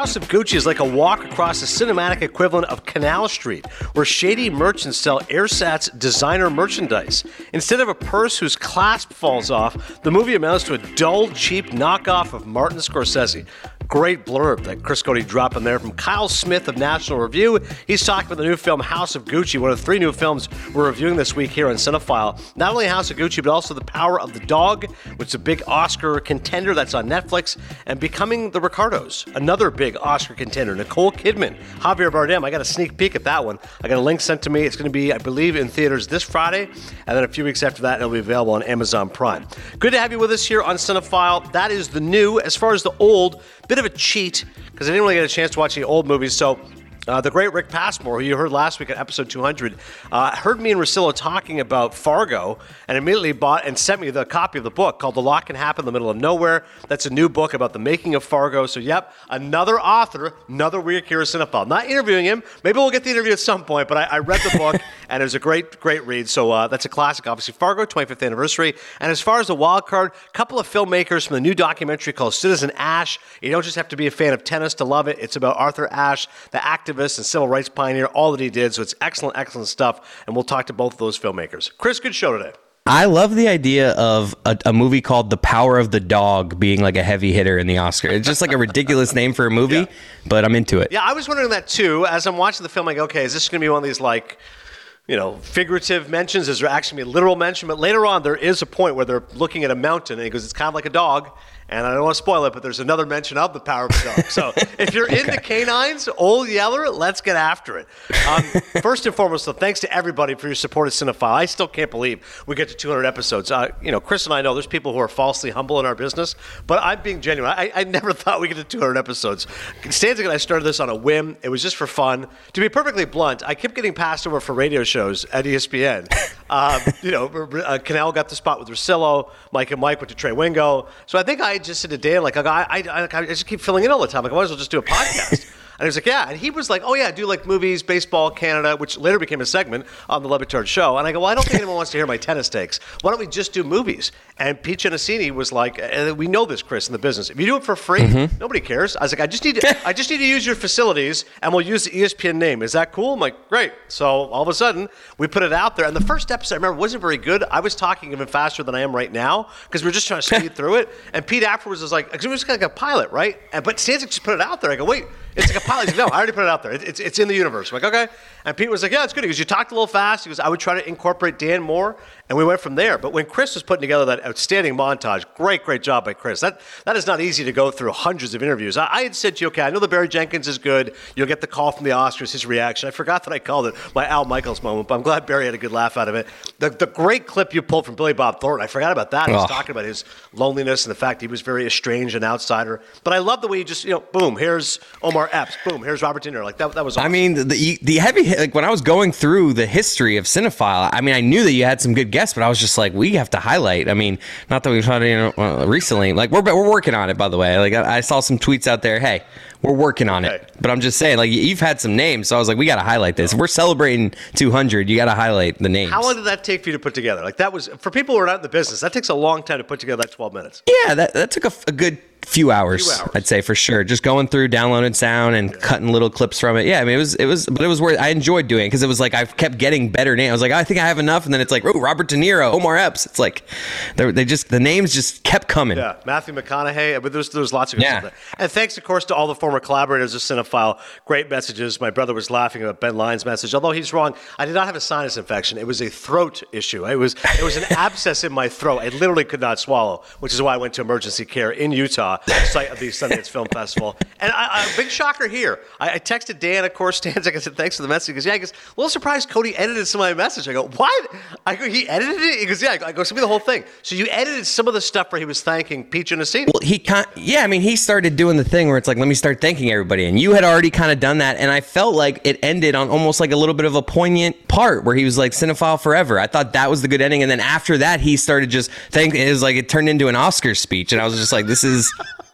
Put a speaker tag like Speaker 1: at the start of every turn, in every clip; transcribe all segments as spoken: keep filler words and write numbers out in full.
Speaker 1: House of Gucci is like a walk across the cinematic equivalent of Canal Street, where shady merchants sell ersatz designer merchandise. Instead of a purse whose clasp falls off, the movie amounts to a dull, cheap knockoff of Martin Scorsese. Great blurb that Chris Cody dropped in there from Kyle Smith of National Review. He's talking about the new film House of Gucci, one of the three new films we're reviewing this week here on Cinephile. Not only House of Gucci, but also The Power of the Dog, which is a big Oscar contender that's on Netflix, and Becoming the Ricardos, another big Oscar contender. Nicole Kidman, Javier Bardem. I got a sneak peek at that one. I got a link sent to me. It's going to be, I believe, in theaters this Friday, and then a few weeks after that, it'll be available on Amazon Prime. Good to have you with us here on Cinephile. That is the new. As far as the old, bit of a cheat, because I didn't really get a chance to watch the old movies, so Uh, the great Rick Passmore, who you heard last week at episode two hundred, uh, heard me and Rosillo talking about Fargo and immediately bought and sent me the copy of the book called The Lot Can Happen in the Middle of Nowhere. That's a new book about the making of Fargo. So, yep, another author, another week here at Cinephile. Not interviewing him. Maybe we'll get the interview at some point, but I, I read the book, and it was a great, great read. So uh, that's a classic, obviously. Fargo, twenty-fifth anniversary. And as far as the wild card, a couple of filmmakers from the new documentary called Citizen Ash. You don't just have to be a fan of tennis to love it. It's about Arthur Ashe, the activist and civil rights pioneer, all that he did. So it's excellent, excellent stuff. And we'll talk to both of those filmmakers. Chris, good show today.
Speaker 2: I love the idea of a, a movie called The Power of the Dog being like a heavy hitter in the Oscar. It's just like a ridiculous name for a movie, yeah. But I'm into it.
Speaker 1: Yeah, I was wondering that too. As I'm watching the film, I go, okay, is this going to be one of these like, you know, figurative mentions? Is there actually a literal mention? But later on, there is a point where they're looking at a mountain, and he goes, it's kind of like a dog. And I don't want to spoil it, but there's another mention of the power of the dog. So if you're okay. into canines, Old Yeller, let's get after it. Um, first and foremost, though, thanks to everybody for your support of Cinephile. I still can't believe we get to two hundred episodes. Uh, you know, Chris and I know there's people who are falsely humble in our business, but I'm being genuine. I, I never thought we get to two hundred episodes. Stanzik and I started this on a whim. It was just for fun. To be perfectly blunt, I kept getting passed over for radio shows at E S P N. Um, you know, uh, Canal got the spot with Rosillo. Mike and Mike went to Trey Wingo. So I think I just said to Dan, like, I, I, I, I just keep filling in all the time. Like, I might as well just do a podcast. And he was like, yeah. And he was like, oh, yeah, I do like movies, baseball, Canada, which later became a segment on the Le Batard show. And I go, well, I don't think anyone wants to hear my tennis takes. Why don't we just do movies? And Pete Genesini was like, and we know this, Chris, in the business. If you do it for free, mm-hmm. nobody cares. I was like, I just need to, I just need to use your facilities, and we'll use the E S P N name. Is that cool? I'm like, great. So all of a sudden, we put it out there. And the first episode, I remember, wasn't very good. I was talking even faster than I am right now because we we're just trying to speed through it. And Pete afterwards was like, because it was kind of like a pilot, right? And, but Stanzik just put it out there. I go, wait. It's like a pilot. He's like, no, I already put it out there. It, it's it's in the universe. I'm like, okay. And Pete was like, yeah, it's good. He goes, you talked a little fast. He goes, I would try to incorporate Dan more. And we went from there. But when Chris was putting together that outstanding montage, great, great job by Chris. That That is not easy to go through hundreds of interviews. I, I had said to you, okay, I know the Barry Jenkins is good. You'll get the call from the Oscars, his reaction. I forgot that I called it my Al Michaels moment, but I'm glad Barry had a good laugh out of it. The the great clip you pulled from Billy Bob Thornton, I forgot about that. He was oh. talking about his loneliness and the fact he was very estranged and outsider. But I love the way you just, you know, boom, here's Omar Epps. Boom, here's Robert De Niro. Like, that, that was awesome.
Speaker 2: I mean, the the heavy hit, like when I was going through the history of Cinephile, I mean, I knew that you had some good guests, but I was just like, we have to highlight. I mean, not that we've had it, you know, recently. Like, we're we're working on it, by the way. Like, I, I saw some tweets out there. Hey, we're working on okay. it. But I'm just saying, like, you've had some names, so I was like, we got to highlight this. If we're celebrating two hundred, you got to highlight the names.
Speaker 1: How long did that take for you to put together? Like, that was, for people who are not in the business, that takes a long time to put together that twelve minutes.
Speaker 2: Yeah, that, that took a, a good few hours, few hours, I'd say, for sure. Just going through downloaded sound and yeah. cutting little clips from it. Yeah, I mean, it was, it was, but it was worth. I enjoyed doing it because it was like I kept getting better names. I was like, oh, I think I have enough, and then it's like, oh, Robert De Niro, Omar Epps. It's like they just the names just kept coming.
Speaker 1: Yeah, Matthew McConaughey. But there's there's lots of good
Speaker 2: yeah.
Speaker 1: stuff there. And thanks, of course, to all the former collaborators of Cinephile. Great messages. My brother was laughing about Ben Lyon's message, although he's wrong. I did not have a sinus infection. It was a throat issue. It was it was an abscess in my throat. I literally could not swallow, which is why I went to emergency care in Utah, site of the Sundance Film Festival. And I, I, big shocker here. I, I texted Dan, of course, Dan's like, I said, thanks for the message. He goes, yeah, I guess, a little surprised Cody edited some of my message. I go, what? I go, he edited it? He goes, yeah. I go, I go, send me the whole thing. So you edited some of the stuff where he was thanking Pete Genesini.
Speaker 2: Well, he kind yeah, I mean, he started doing the thing where it's like, let me start thanking everybody. And you had already kind of done that. And I felt like it ended on almost like a little bit of a poignant part where he was like, Cinephile forever. I thought that was the good ending. And then after that, he started just thanking, it was like, it turned into an Oscar speech. And I was just like, this is...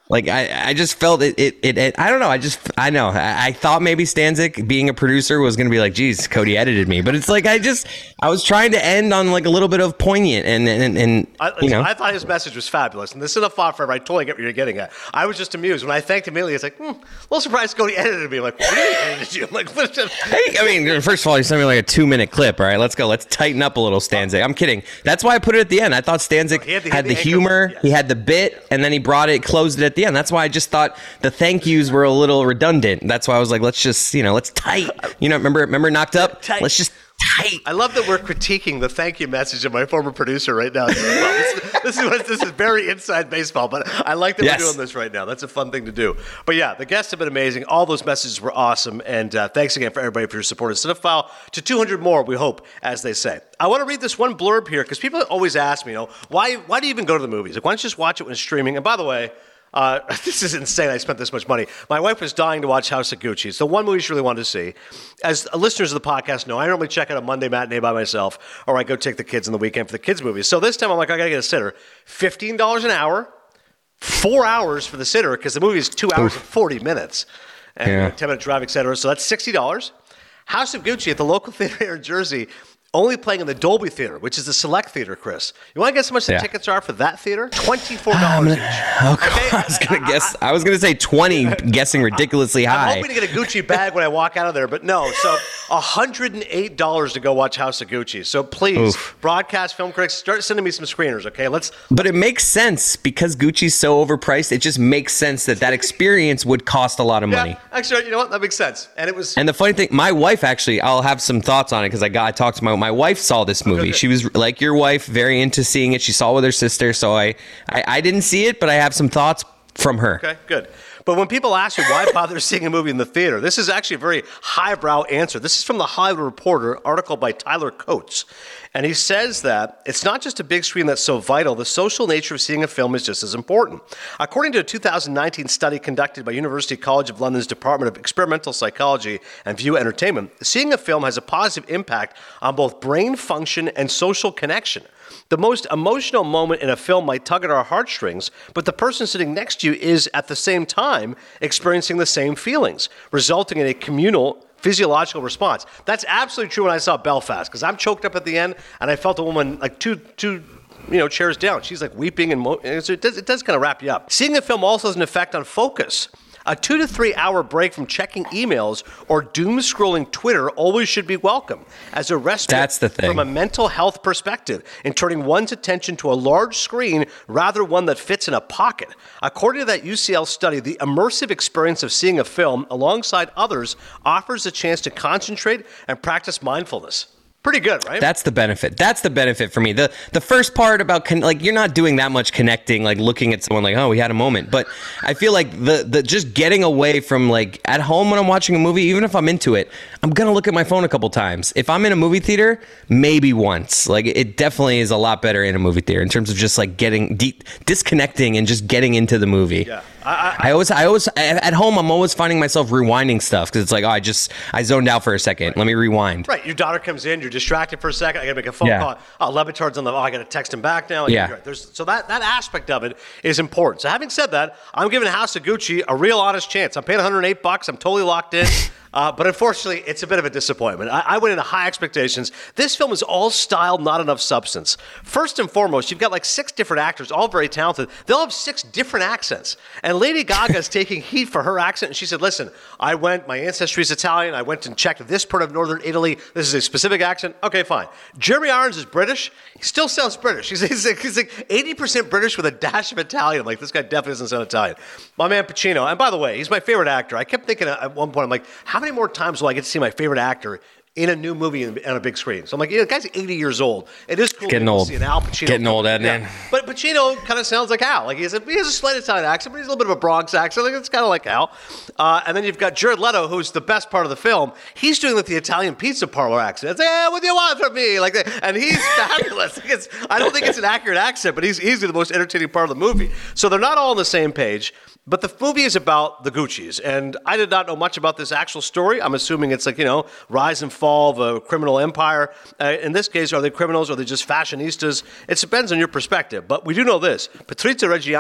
Speaker 2: Like I, I just felt it, it, it, it. I don't know. I just, I know. I, I thought maybe Stanzik, being a producer, was gonna be like, "Geez, Cody edited me," but it's like I just, I was trying to end on like a little bit of poignant, and and and
Speaker 1: I,
Speaker 2: you know.
Speaker 1: I thought his message was fabulous, and this is a thought forever. I totally get what you're getting at. I was just amused when I thanked him immediately. It's like, hmm, a little surprised Cody edited me. I'm like, what did he edited you? I'm like, what is
Speaker 2: Hey, I mean, first of all, you sent me like a two-minute clip. All right, let's go. Let's tighten up a little, Stanzik. I'm kidding. That's why I put it at the end. I thought Stanzik
Speaker 1: he had the,
Speaker 2: had
Speaker 1: he
Speaker 2: the
Speaker 1: had the
Speaker 2: humor,
Speaker 1: anchor, yes.
Speaker 2: he had the bit, and then he brought it, closed it at the end. That's why I just thought the thank yous were a little redundant. That's why I was like, let's just, you know, let's tight. You know, remember, remember Knocked Up?
Speaker 1: Tight.
Speaker 2: Let's just tight.
Speaker 1: I love that we're critiquing the thank you message of my former producer right now. Well, this, this, is what, this is very inside baseball, but I like that
Speaker 2: Yes.
Speaker 1: we're doing this right now. That's a fun thing to do. But yeah, the guests have been amazing. All those messages were awesome. And uh, thanks again for everybody for your support of Cinephile. To two hundred more, we hope, as they say. I want to read this one blurb here because people always ask me, you know, why, why do you even go to the movies? Like, why don't you just watch it when it's streaming? And by the way, Uh, this is insane. I spent this much money. My wife was dying to watch House of Gucci. It's the one movie she really wanted to see. As listeners of the podcast know, I normally check out a Monday matinee by myself, or I go take the kids on the weekend for the kids' movies. So this time I'm like, I got to get a sitter. fifteen dollars an hour, four hours for the sitter, because the movie is two hours and forty minutes, and
Speaker 2: Yeah.
Speaker 1: ten-minute drive, et cetera. So that's sixty dollars. House of Gucci at the local theater here in Jersey, only playing in the Dolby Theater, which is the select theater, Chris. You want to guess how much the
Speaker 2: Yeah.
Speaker 1: tickets are for that theater? twenty-four dollars each.
Speaker 2: Oh,
Speaker 1: Okay?
Speaker 2: I was gonna guess. I was gonna say twenty, guessing ridiculously
Speaker 1: I'm
Speaker 2: high.
Speaker 1: hoping to get a Gucci bag when I walk out of there, but no. So one hundred eight dollars to go watch House of Gucci. So please,
Speaker 2: Oof.
Speaker 1: broadcast film critics, start sending me some screeners, okay? Let's.
Speaker 2: But it makes sense because Gucci's so overpriced. It just makes sense that that experience would cost a lot of money.
Speaker 1: Yeah, actually, you know what? That makes sense. And it was.
Speaker 2: And the funny thing, my wife actually, I'll have some thoughts on it because I got I talked to my my wife saw this movie.
Speaker 1: Okay.
Speaker 2: She was like your wife, very into seeing it. She saw it with her sister, so I, I I didn't see it, but I have some thoughts from her.
Speaker 1: Okay, good. But when people ask you why bother seeing a movie in the theater, this is actually a very highbrow answer. This is from the Hollywood Reporter, article by Tyler Coates. And he says that it's not just a big screen that's so vital, the social nature of seeing a film is just as important. According to a two thousand nineteen study conducted by University College of London's Department of Experimental Psychology and View Entertainment, seeing a film has a positive impact on both brain function and social connection. The most emotional moment in a film might tug at our heartstrings, but the person sitting next to you is, at the same time, experiencing the same feelings, resulting in a communal physiological response. That's absolutely true when I saw Belfast, because I'm choked up at the end, and I felt a woman like two, two, you know, chairs down. She's like weeping, and mo- it does, it does kind of wrap you up. Seeing a film also has an effect on focus. A two to three hour break from checking emails or doom scrolling Twitter always should be welcome as a respite
Speaker 2: That's the thing.
Speaker 1: from a mental health perspective in turning one's attention to a large screen rather one that fits in a pocket. According to that U C L study, the immersive experience of seeing a film alongside others offers a chance to concentrate and practice mindfulness. Pretty good, right?
Speaker 2: That's the benefit. That's the benefit for me. The the first part about con- like you're not doing that much connecting, like looking at someone like, oh, we had a moment. But I feel like the the just getting away from like at home when I'm watching a movie, even if I'm into it, I'm gonna look at my phone a couple times. If I'm in a movie theater, maybe once. Like it definitely is a lot better in a movie theater in terms of just like getting de- disconnecting and just getting into the movie.
Speaker 1: Yeah. I, I,
Speaker 2: I always, I always, at home, I'm always finding myself rewinding stuff because it's like, oh, I just, I zoned out for a second. Let me rewind.
Speaker 1: Right, your daughter comes in, you're distracted for a second. I got to make a phone
Speaker 2: Yeah.
Speaker 1: call. Oh, Levitard's on the. Oh, I got to text him back now.
Speaker 2: Yeah.
Speaker 1: There's, so that that aspect of it is important. So having said that, I'm giving House of Gucci a real honest chance. I'm paying one hundred eight bucks. I'm totally locked in. Uh, but unfortunately, it's a bit of a disappointment. I, I went into high expectations. This film is all style, not enough substance. First and foremost, you've got like six different actors, all very talented. They all have six different accents. And Lady Gaga is taking heat for her accent. And she said, listen, I went, my ancestry is Italian. I went and checked this part of northern Italy. This is a specific accent. Okay, fine. Jeremy Irons is British. He still sounds British. He's, he's, like, he's like eighty percent British with a dash of Italian. I'm like, this guy definitely doesn't sound Italian. My man Pacino. And by the way, he's my favorite actor. I kept thinking at one point, I'm like, how many more times will I get to see my favorite actor in a new movie on a big screen? So I'm like, yeah, the guy's eighty years old. It is cool
Speaker 2: Getting
Speaker 1: to
Speaker 2: old.
Speaker 1: see an Al Pacino.
Speaker 2: Getting old, Adnan.
Speaker 1: Yeah. But Pacino kind of sounds like Al. Like he has, a, he has a slight Italian accent, but he's a little bit of a Bronx accent. Like it's kind of like Al. Uh, and then you've got Jared Leto, who's the best part of the film. He's doing like the Italian pizza parlor accent. It's like, hey, what do you want from me? Like, that. And he's fabulous. Like it's, I don't think it's an accurate accent, but he's easily the most entertaining part of the movie. So they're not all on the same page. But the movie is about the Guccis, and I did not know much about this actual story. I'm assuming it's like, you know, rise and fall of a criminal empire. Uh, in this case, are they criminals? Are they just fashionistas? It depends on your perspective. But we do know this. Patrizia Reggiani,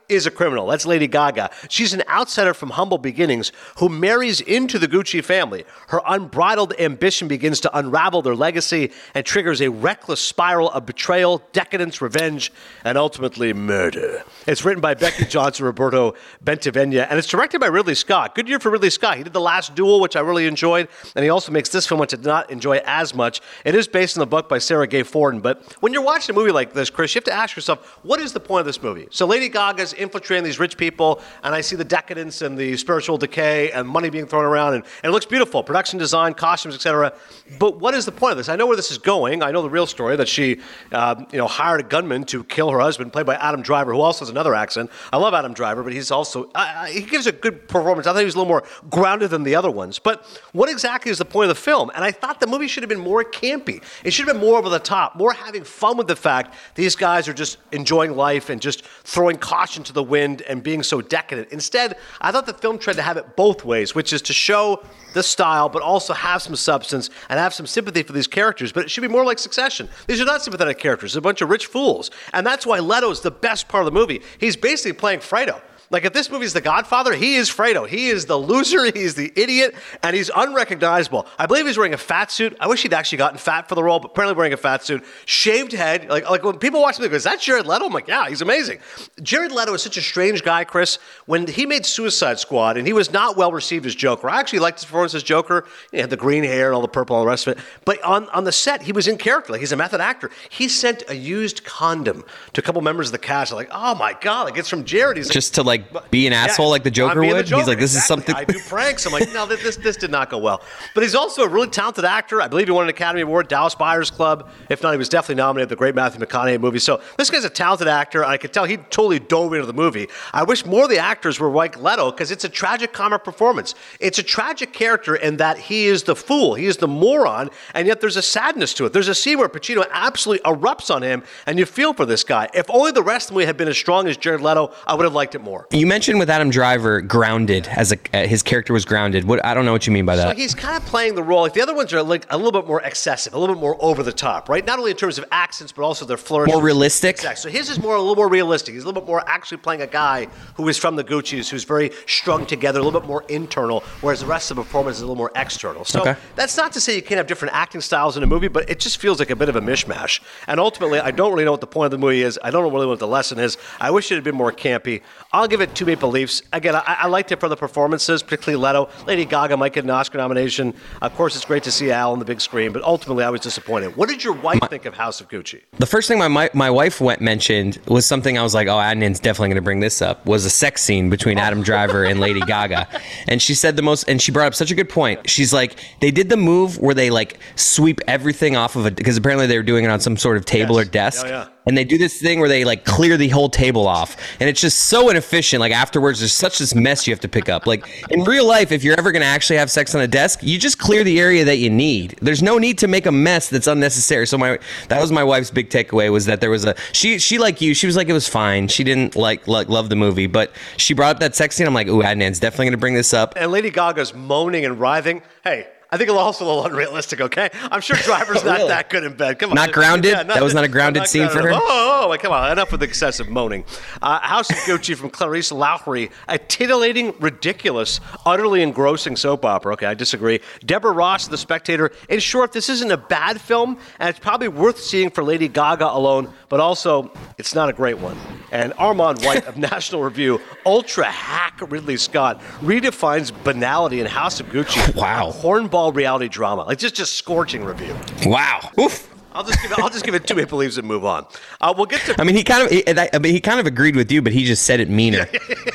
Speaker 1: is a criminal. That's Lady Gaga. She's an outsider from humble beginnings who marries into the Gucci family. Her unbridled ambition begins to unravel their legacy and triggers a reckless spiral of betrayal, decadence, revenge, and ultimately murder. It's written by Becky Johnson, Roberto Bentivegna, and it's directed by Ridley Scott. Good year for Ridley Scott. He did The Last Duel, which I really enjoyed, and he also makes this film, which I did not enjoy as much. It is based on the book by Sarah Gay Forden, but when you're watching a movie like this, Chris, you have to ask yourself, what is the point of this movie? So Lady Gaga's infiltrating these rich people, and I see the decadence and the spiritual decay and money being thrown around, and, and it looks beautiful. Production design, costumes, et cetera. But what is the point of this? I know where this is going. I know the real story, that she uh, you know, hired a gunman to kill her husband, played by Adam Driver, who also has another accent. I love Adam Driver, but he's also, uh, he gives a good performance. I thought he was a little more grounded than the other ones. But what exactly is the point of the film? And I thought the movie should have been more campy. It should have been more over the top, more having fun with the fact these guys are just enjoying life and just throwing caution to the wind and being so decadent. Instead, I thought the film tried to have it both ways, which is to show the style, but also have some substance and have some sympathy for these characters. But it should be more like Succession. These are not sympathetic characters. They're a bunch of rich fools. And that's why Leto's the best part of the movie. He's basically playing Fredo. Like, if this movie's The Godfather, he is Fredo. He is the loser, he's the idiot, and he's unrecognizable. I believe he's wearing a fat suit. I wish he'd actually gotten fat for the role, but apparently wearing a fat suit. Shaved head. Like, like when people watch me, they go, is that Jared Leto? I'm like, yeah, he's amazing. Jared Leto is such a strange guy, Chris. When he made Suicide Squad, and he was not well received as Joker. I actually liked his performance as Joker. He had the green hair and all the purple and all the rest of it. But on, on the set, he was in character. Like, he's a method actor. He sent a used condom to a couple members of the cast. They're like, oh my God, like, it's from Jared. He's like,
Speaker 2: just to, like, be an asshole.
Speaker 1: Yeah,
Speaker 2: like the Joker would. The Joker. He's like, this
Speaker 1: exactly.
Speaker 2: is something.
Speaker 1: I do pranks. I'm like, no, this this did not go well. But he's also a really talented actor. I believe he won an Academy Award, Dallas Buyers Club. If not, he was definitely nominated for the great Matthew McConaughey movie. So this guy's a talented actor. And I could tell he totally dove into the movie. I wish more of the actors were like Leto, because it's a tragic comic performance. It's a tragic character in that he is the fool. He is the moron. And yet there's a sadness to it. There's a scene where Pacino absolutely erupts on him, and you feel for this guy. If only the rest of the movie had been as strong as Jared Leto, I would have liked it more.
Speaker 2: You mentioned with Adam Driver, grounded as a uh, his character was grounded. What I don't know what you mean by that.
Speaker 1: So he's kind of playing the role. Like the other ones are like a little bit more excessive, a little bit more over the top, right? Not only in terms of accents, but also their flourish.
Speaker 2: More realistic.
Speaker 1: Exactly. So his is more a little more realistic. He's a little bit more actually playing a guy who is from the Gucci's, who's very strung together, a little bit more internal, whereas the rest of the performance is a little more external. So
Speaker 2: okay.
Speaker 1: That's not to say you can't have different acting styles in a movie, but it just feels like a bit of a mishmash. And ultimately, I don't really know what the point of the movie is. I don't know really what the lesson is. I wish it had been more campy. I'll give it two Maple Leafs. Again, I, I liked it for the performances, particularly Leto. Lady Gaga might get an Oscar nomination. Of course, it's great to see Al on the big screen, but ultimately, I was disappointed. What did your wife my, think of House of Gucci?
Speaker 2: The first thing my my, my wife went mentioned was something I was like, oh, Adnan's definitely going to bring this up, was a sex scene between Adam Driver and Lady Gaga. And she said the most, and she brought up such a good point. She's like, they did the move where they like sweep everything off of it, because apparently they were doing it on some sort of table yes. or desk.
Speaker 1: Oh, yeah.
Speaker 2: And they do this thing where they like clear the whole table off, and it's just so inefficient. Like afterwards, there's such this mess you have to pick up. Like in real life, if you're ever going to actually have sex on a desk, you just clear the area that you need. There's no need to make a mess that's unnecessary. So my that was my wife's big takeaway, was that there was a she she like you, she was like it was fine. She didn't like like love the movie, but she brought up that sex scene. I'm like, ooh, Adnan's definitely going to bring this up.
Speaker 1: And Lady Gaga's moaning and writhing. Hey. I think it's also a little unrealistic, okay? I'm sure Driver's not
Speaker 2: really?
Speaker 1: that good in bed. Come on.
Speaker 2: Not grounded?
Speaker 1: Yeah, not,
Speaker 2: that was not a grounded
Speaker 1: not
Speaker 2: scene
Speaker 1: grounded.
Speaker 2: for her?
Speaker 1: Oh, oh, oh, come on. Enough with excessive moaning. Uh, House of Gucci from Clarice Lowry, a titillating, ridiculous, utterly engrossing soap opera. Okay, I disagree. Deborah Ross, The Spectator. In short, this isn't a bad film, and it's probably worth seeing for Lady Gaga alone, but also, it's not a great one. And Armand White of National Review, ultra hack Ridley Scott, redefines banality in House of Gucci.
Speaker 2: Wow.
Speaker 1: A cornball reality drama. Like just, just scorching review.
Speaker 2: Wow. Oof.
Speaker 1: I'll just give it. I'll just give it two Maple Leafs and move on. Uh, we'll get to.
Speaker 2: I mean, he kind of. He, I mean, he kind of agreed with you, but he just said it meaner.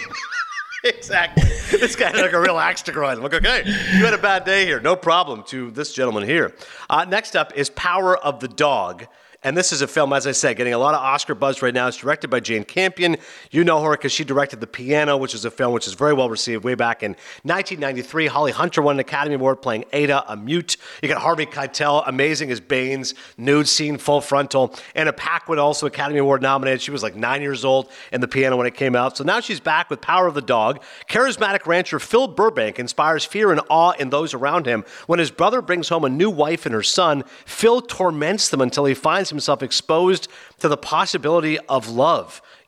Speaker 1: Exactly. This guy had like a real axe to grind. I'm like, okay, you had a bad day here. No problem to this gentleman here. Uh, next up is Power of the Dog. And this is a film, as I said, getting a lot of Oscar buzz right now. It's directed by Jane Campion. You know her because she directed The Piano, which is a film which is very well received way back in nineteen ninety-three. Holly Hunter won an Academy Award playing Ada, a mute. You got Harvey Keitel, amazing as Baines, nude scene, full frontal. Anna Paquin, also Academy Award nominated. She was like nine years old in The Piano when it came out. So now she's back with Power of the Dog. Charismatic rancher Phil Burbank inspires fear and awe in those around him. When his brother brings home a new wife and her son, Phil torments them until he finds himself exposed to the possibility of love.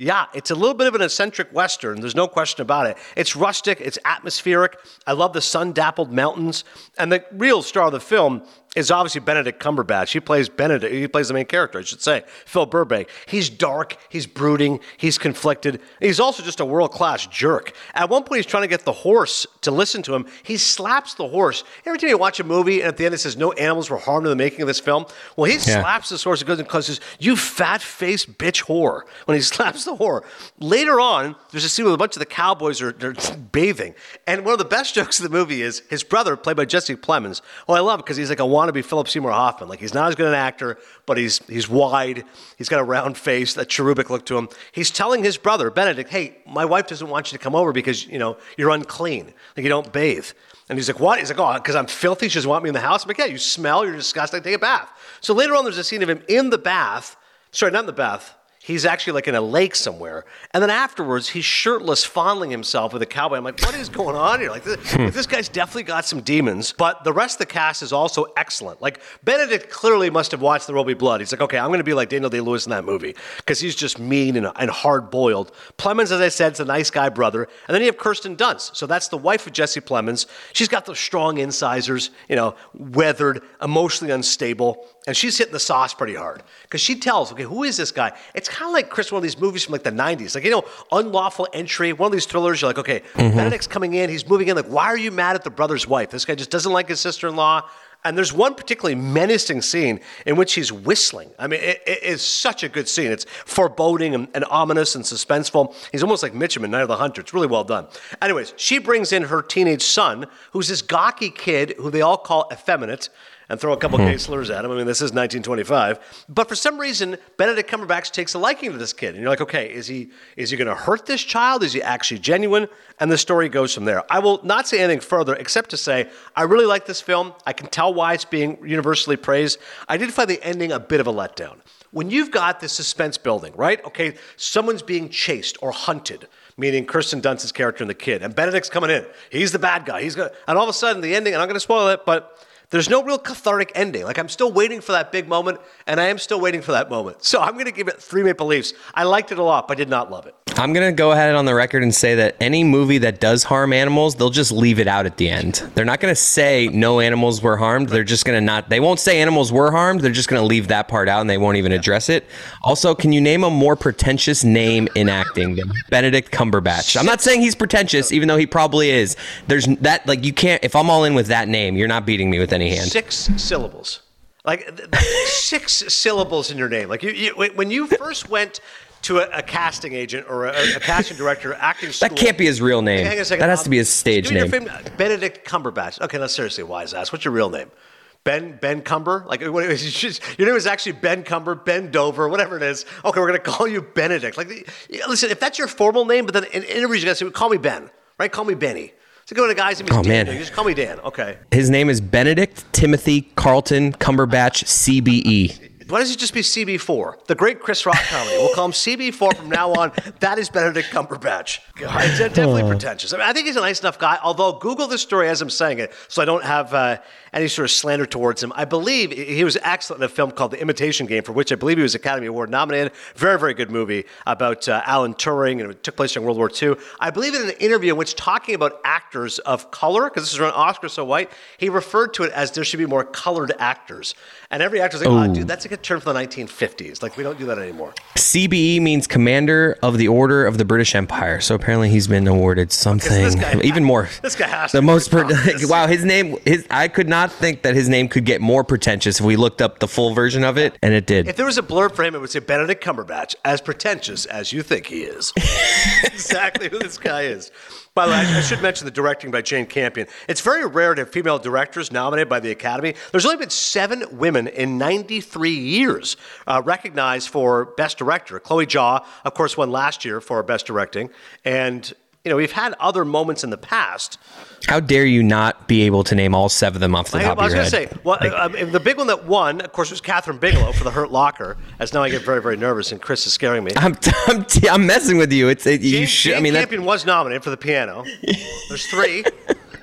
Speaker 1: Yeah, it's a little bit of an eccentric Western. There's no question about it. It's rustic. It's atmospheric. I love the sun-dappled mountains. And the real star of the film is obviously Benedict Cumberbatch. He plays Benedict. He plays the main character, I should say, Phil Burbank. He's dark. He's brooding. He's conflicted. He's also just a world-class jerk. At one point, he's trying to get the horse to listen to him. He slaps the horse. Every time you watch a movie and at the end it says no animals were harmed in the making of this film, well, he yeah. slaps this horse and goes and says, "You fat-faced bitch whore," when he slaps the whore. Later on, there's a scene where a bunch of the cowboys are they're bathing. And one of the best jokes of the movie is his brother, played by Jesse Plemons. Oh, I love it because he's like a wannabe Philip Seymour Hoffman. Like, he's not as good an actor, but he's he's wide. He's got a round face, that cherubic look to him. He's telling his brother, Benedict, "Hey, my wife doesn't want you to come over because, you know, you're unclean. Like, you don't bathe." And he's like, "What?" He's like, "Oh, because I'm filthy. She doesn't want me in the house." I'm like, "Yeah, you smell. You're disgusting. Take a bath." So later on, there's a scene of him in the bath. Sorry, not in the bath. He's actually like in a lake somewhere. And then afterwards, he's shirtless, fondling himself with a cowboy. I'm like, what is going on here? Like, this, this guy's definitely got some demons. But the rest of the cast is also excellent. Like, Benedict clearly must have watched There Will Be Blood. He's like, okay, I'm going to be like Daniel Day-Lewis in that movie because he's just mean and, and hard-boiled. Plemons, as I said, is a nice guy brother. And then you have Kirsten Dunst. So that's the wife of Jesse Plemons. She's got those strong incisors, you know, weathered, emotionally unstable. And she's hitting the sauce pretty hard because she tells, okay, who is this guy? It's kind of like, Chris, one of these movies from like the nineties. Like, you know, Unlawful Entry, one of these thrillers. You're like, okay, mm-hmm. Benedict's coming in. He's moving in. Like, why are you mad at the brother's wife? This guy just doesn't like his sister-in-law. And there's one particularly menacing scene in which he's whistling. I mean, it, it is such a good scene. It's foreboding and, and ominous and suspenseful. He's almost like Mitchum in Night of the Hunter. It's really well done. Anyways, she brings in her teenage son, who's this gawky kid who they all call effeminate, and throw a couple mm-hmm. gay slurs at him. I mean, this is nineteen twenty-five. But for some reason, Benedict Cumberbatch takes a liking to this kid. And you're like, okay, is he is he going to hurt this child? Is he actually genuine? And the story goes from there. I will not say anything further except to say I really like this film. I can tell why it's being universally praised. I did find the ending a bit of a letdown. When you've got this suspense building, right? Okay, someone's being chased or hunted, meaning Kirsten Dunst's character and the kid. And Benedict's coming in. He's the bad guy. He's gonna, and all of a sudden, the ending, and I'm going to spoil it, but there's no real cathartic ending. Like, I'm still waiting for that big moment, and I am still waiting for that moment. So I'm going to give it three Maple Leafs. I liked it a lot, but I did not love it.
Speaker 2: I'm going to go ahead on the record and say that any movie that does harm animals, they'll just leave it out at the end. They're not going to say no animals were harmed. They're just going to not, they won't say animals were harmed. They're just going to leave that part out, and they won't even address it. Also, can you name a more pretentious name in acting than Benedict Cumberbatch? I'm not saying he's pretentious, even though he probably is. There's that, like, you can't, if I'm all in with that name, you're not beating me with any hand.
Speaker 1: Six syllables. Like, th- th- six syllables in your name. Like, you, you when you first went to a, a casting agent or a, a casting director, acting school.
Speaker 2: That can't be his real name.
Speaker 1: Hang on a second.
Speaker 2: That has to be his stage name.
Speaker 1: Fame, Benedict Cumberbatch. Okay, now seriously, wise ass. What's your real name? Ben Ben Cumber? Like, what, just, your name is actually Ben Cumber, Ben Dover, whatever it is. Okay, we're going to call you Benedict. Like, listen, if that's your formal name, but then in interviews you got to say, call me Ben, right? Call me Benny. So go to guys and
Speaker 2: oh,
Speaker 1: Dan.
Speaker 2: man.
Speaker 1: You just call me Dan. Okay.
Speaker 2: His name is Benedict Timothy Carlton Cumberbatch, C B E.
Speaker 1: Why does it just be C B four? The great Chris Rock comedy. We'll call him C B four from now on. That is Benedict Cumberbatch. God, it's definitely pretentious. I mean, I think he's a nice enough guy, although Google this story as I'm saying it, so I don't have uh, any sort of slander towards him. I believe he was excellent in a film called The Imitation Game, for which I believe he was Academy Award nominated. Very, very good movie about uh, Alan Turing, and it took place during World War Two. I believe in an interview in which talking about actors of color, because this is around Oscar So White, he referred to it as there should be more colored actors. And every actor's like, oh, dude, that's like a term from the nineteen fifties. Like, we don't do that anymore.
Speaker 2: C B E means Commander of the Order of the British Empire. So apparently he's been awarded something
Speaker 1: guy,
Speaker 2: even more.
Speaker 1: This guy has
Speaker 2: the
Speaker 1: to
Speaker 2: most. Per- wow, his name. His. I could not think that his name could get more pretentious if we looked up the full version of it, and it did.
Speaker 1: If there was a blurb for him, it would say Benedict Cumberbatch, as pretentious as you think he is. Exactly who this guy is. By the way, I should mention the directing by Jane Campion. It's very rare to have female directors nominated by the Academy. There's only been seven women in ninety-three years uh, recognized for Best Director. Chloe Zhao, of course, won last year for Best Directing. And, you know, we've had other moments in the past.
Speaker 2: How dare you not be able to name all seven of them off the
Speaker 1: I,
Speaker 2: top
Speaker 1: I
Speaker 2: of your head?
Speaker 1: I was going to say, well, like, um, the big one that won, of course, was Catherine Bigelow for The Hurt Locker, as now I get very, very nervous, and Chris is scaring me.
Speaker 2: I'm I'm, t- I'm messing with you. It's it,
Speaker 1: Jane,
Speaker 2: you should.
Speaker 1: Jane
Speaker 2: I mean,
Speaker 1: Campion that... was nominated for the piano. There's three.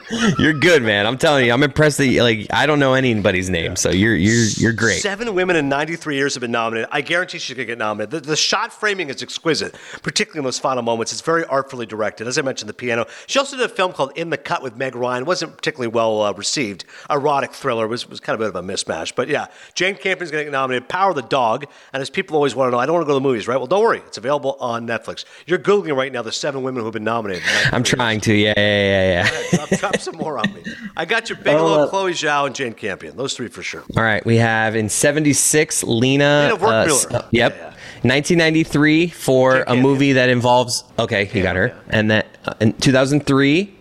Speaker 2: You're good, man. I'm telling you, I'm impressed that you, like I don't know anybody's name, so you're you're you're great.
Speaker 1: Seven women in ninety-three years have been nominated. I guarantee she's going to get nominated. The, the shot framing is exquisite, particularly in those final moments. It's very artfully directed. As I mentioned, the piano. She also did a film called In the Cut with Meg Ryan. It wasn't particularly well uh, received. Erotic thriller. It was, was kind of a bit of a mismatch. But yeah, Jane Campion's going to get nominated. Power of the Dog. And as people always want to know, I don't want to go to the movies, right? Well, don't worry. It's available on Netflix. You're Googling right now the seven women who have been nominated.
Speaker 2: I'm trying to. Yeah, yeah, yeah, yeah.
Speaker 1: Ahead, drop, drop some more on me. I got your Bigelow, uh, Chloe Zhao, and Jane Campion. Those three for sure.
Speaker 2: All right, we have in seventy-six Lena.
Speaker 1: Lena Wertmüller.
Speaker 2: Uh, yep. Yeah, yeah. nineteen ninety-three for Jane a Campion. Movie that involves. Okay, you yeah, got her. Yeah. And that uh, in two thousand three.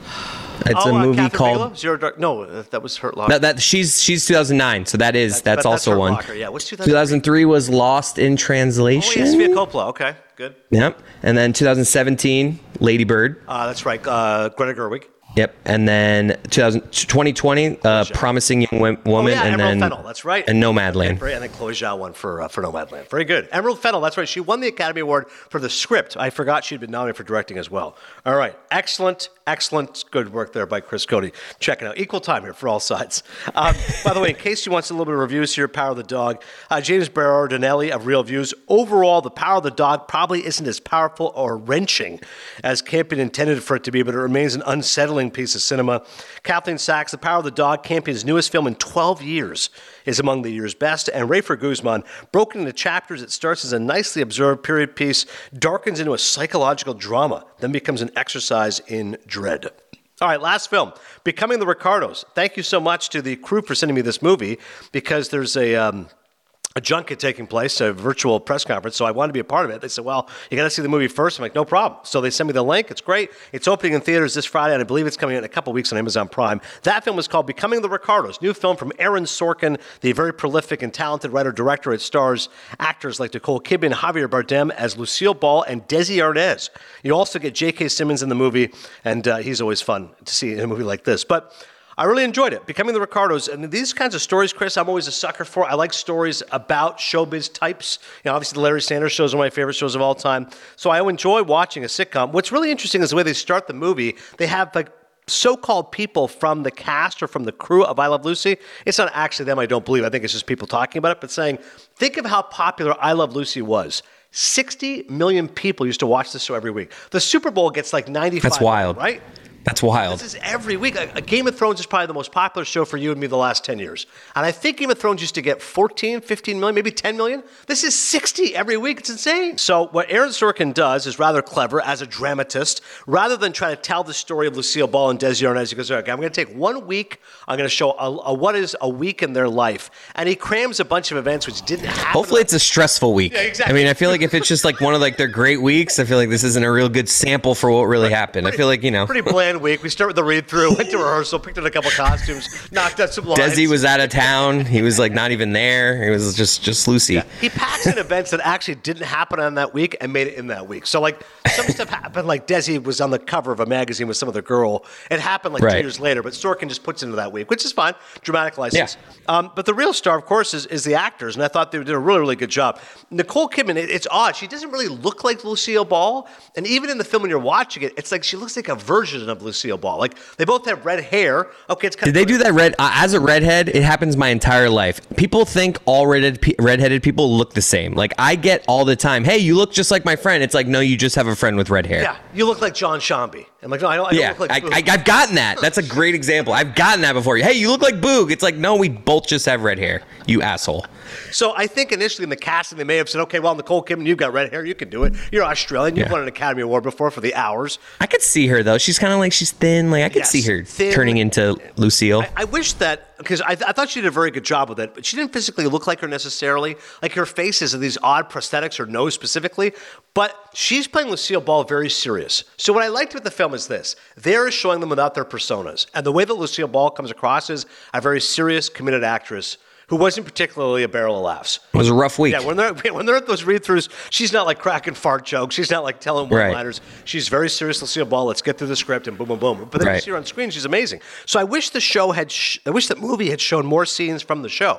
Speaker 2: It's
Speaker 1: oh,
Speaker 2: a movie
Speaker 1: uh,
Speaker 2: called
Speaker 1: Zero Dark. No, that was Hurt Locker.
Speaker 2: No, that she's she's two thousand nine. So that is that's, that's also
Speaker 1: that's
Speaker 2: one.
Speaker 1: Locker. Yeah, what's two thousand three?
Speaker 2: two thousand three was Lost in Translation.
Speaker 1: Oh, yeah, Sofia Coppola. Okay, good.
Speaker 2: Yep. And then two thousand seventeen, Lady Bird.
Speaker 1: Uh, that's right. Uh, Greta Gerwig.
Speaker 2: Yep, and then twenty twenty, uh, Promising Young Woman,
Speaker 1: oh, yeah,
Speaker 2: and
Speaker 1: Emerald
Speaker 2: then
Speaker 1: Fennell, that's right,
Speaker 2: and Nomadland.
Speaker 1: And, and then Chloe Zhao won for uh, for Nomadland. Very good. Emerald Fennell, that's right. She won the Academy Award for the script. I forgot she'd been nominated for directing as well. All right, excellent, excellent, good work there by Chris Cody. Check it out. Equal time here for all sides. Um, by the way, in case you want a little bit of reviews here, Power of the Dog, uh, James Berardinelli of Real Views. Overall, the Power of the Dog probably isn't as powerful or wrenching as Campion intended for it to be, but it remains an unsettling piece of cinema. Kathleen Sachs, The Power of the Dog, Campion's newest film in twelve years, is among the year's best. And Rafer Guzman, broken into chapters, it starts as a nicely observed period piece, darkens into a psychological drama, then becomes an exercise in dread. All right, last film, Becoming the Ricardos. Thank you so much to the crew for sending me this movie, because there's a... Um, a junket taking place, a virtual press conference, so I wanted to be a part of it. They said, well, you got to see the movie first. I'm like, no problem. So they sent me the link. It's great. It's opening in theaters this Friday, and I believe it's coming out in a couple weeks on Amazon Prime. That film is called Becoming the Ricardos, new film from Aaron Sorkin, the very prolific and talented writer-director. It stars actors like Nicole Kidman, Javier Bardem as Lucille Ball, and Desi Arnaz. You also get J K. Simmons in the movie, and uh, he's always fun to see in a movie like this. But I really enjoyed it. Becoming the Ricardos. And these kinds of stories, Chris, I'm always a sucker for. I like stories about showbiz types. You know, obviously, the Larry Sanders Show is one of my favorite shows of all time. So I enjoy watching a sitcom. What's really interesting is the way they start the movie. They have, like, so-called people from the cast or from the crew of I Love Lucy. It's not actually them, I don't believe. I think it's just people talking about it, but saying, think of how popular I Love Lucy was. sixty million people used to watch this show every week. The Super Bowl gets like ninety-five.
Speaker 2: That's wild.
Speaker 1: Right?
Speaker 2: That's wild.
Speaker 1: This is every week. A Game of Thrones is probably the most popular show for you and me the last ten years. And I think Game of Thrones used to get fourteen, fifteen million, maybe ten million. This is sixty every week. It's insane. So what Aaron Sorkin does is rather clever as a dramatist. Rather than try to tell the story of Lucille Ball and Desi Arnaz, he goes, okay, I'm going to take one week. I'm going to show a, a, what is a week in their life. And he crams a bunch of events which didn't happen.
Speaker 2: Hopefully it's a stressful week.
Speaker 1: Yeah, exactly.
Speaker 2: I mean, I feel like if it's just like one of like their great weeks, I feel like this isn't a real good sample for what really happened.
Speaker 1: Pretty,
Speaker 2: I feel like, you know.
Speaker 1: Pretty bland week. We start with the read-through, went to rehearsal, picked out a couple costumes, knocked out some lines.
Speaker 2: Desi was out of town. He was like not even there. He was just just Lucy.
Speaker 1: Yeah. He packs in events that actually didn't happen on that week and made it in that week. So like some stuff happened, like Desi was on the cover of a magazine with some other girl. It happened like
Speaker 2: right.
Speaker 1: two years later, but Sorkin just puts it into that week, which is fine. Dramatic license. Yeah. Um, but the real star, of course, is, is the actors, and I thought they did a really, really good job. Nicole Kidman, it, it's odd. She doesn't really look like Lucille Ball, and even in the film when you're watching it, it's like she looks like a version of Lucille Ball. Like they both have red hair. Okay, it's kind
Speaker 2: Did
Speaker 1: of
Speaker 2: they do that red? Uh, as a redhead, it happens my entire life. People think all redheaded pe- redheaded people look the same. Like I get all the time, hey, you look just like my friend. It's like, no, you just have a friend with red hair.
Speaker 1: Yeah, you look like John Shambi. I'm like, no, I don't, I don't
Speaker 2: yeah,
Speaker 1: look like
Speaker 2: I,
Speaker 1: Boog.
Speaker 2: I, I've gotten that. That's a great example. I've gotten that before. Hey, you look like Boog. It's like, no, we both just have red hair. You asshole.
Speaker 1: So I think initially in the casting, they may have said, okay, well, Nicole Kidman, you've got red hair. You can do it. You're Australian. You've
Speaker 2: Yeah.
Speaker 1: won an Academy Award before for The Hours.
Speaker 2: I could see her, though. She's kind of like, she's thin. Like, I could
Speaker 1: Yes,
Speaker 2: see her
Speaker 1: thin.
Speaker 2: turning into Lucille.
Speaker 1: I, I wish that, because I, I thought she did a very good job with it, but she didn't physically look like her necessarily. Like her face is these odd prosthetics, her nose specifically, but she's playing Lucille Ball very serious. So what I liked with the film is this. They're showing them without their personas. And the way that Lucille Ball comes across is a very serious, committed actress who wasn't particularly a barrel of laughs.
Speaker 2: It was a rough week.
Speaker 1: Yeah, when they're when they're at those read-throughs, she's not like cracking fart jokes. She's not like telling one-liners. Right. She's very serious. Lucille Ball. Let's get through the script and boom, boom, boom. But then
Speaker 2: right.
Speaker 1: you see her on screen. She's amazing. So I wish the show had. Sh- I wish that movie had shown more scenes from the show.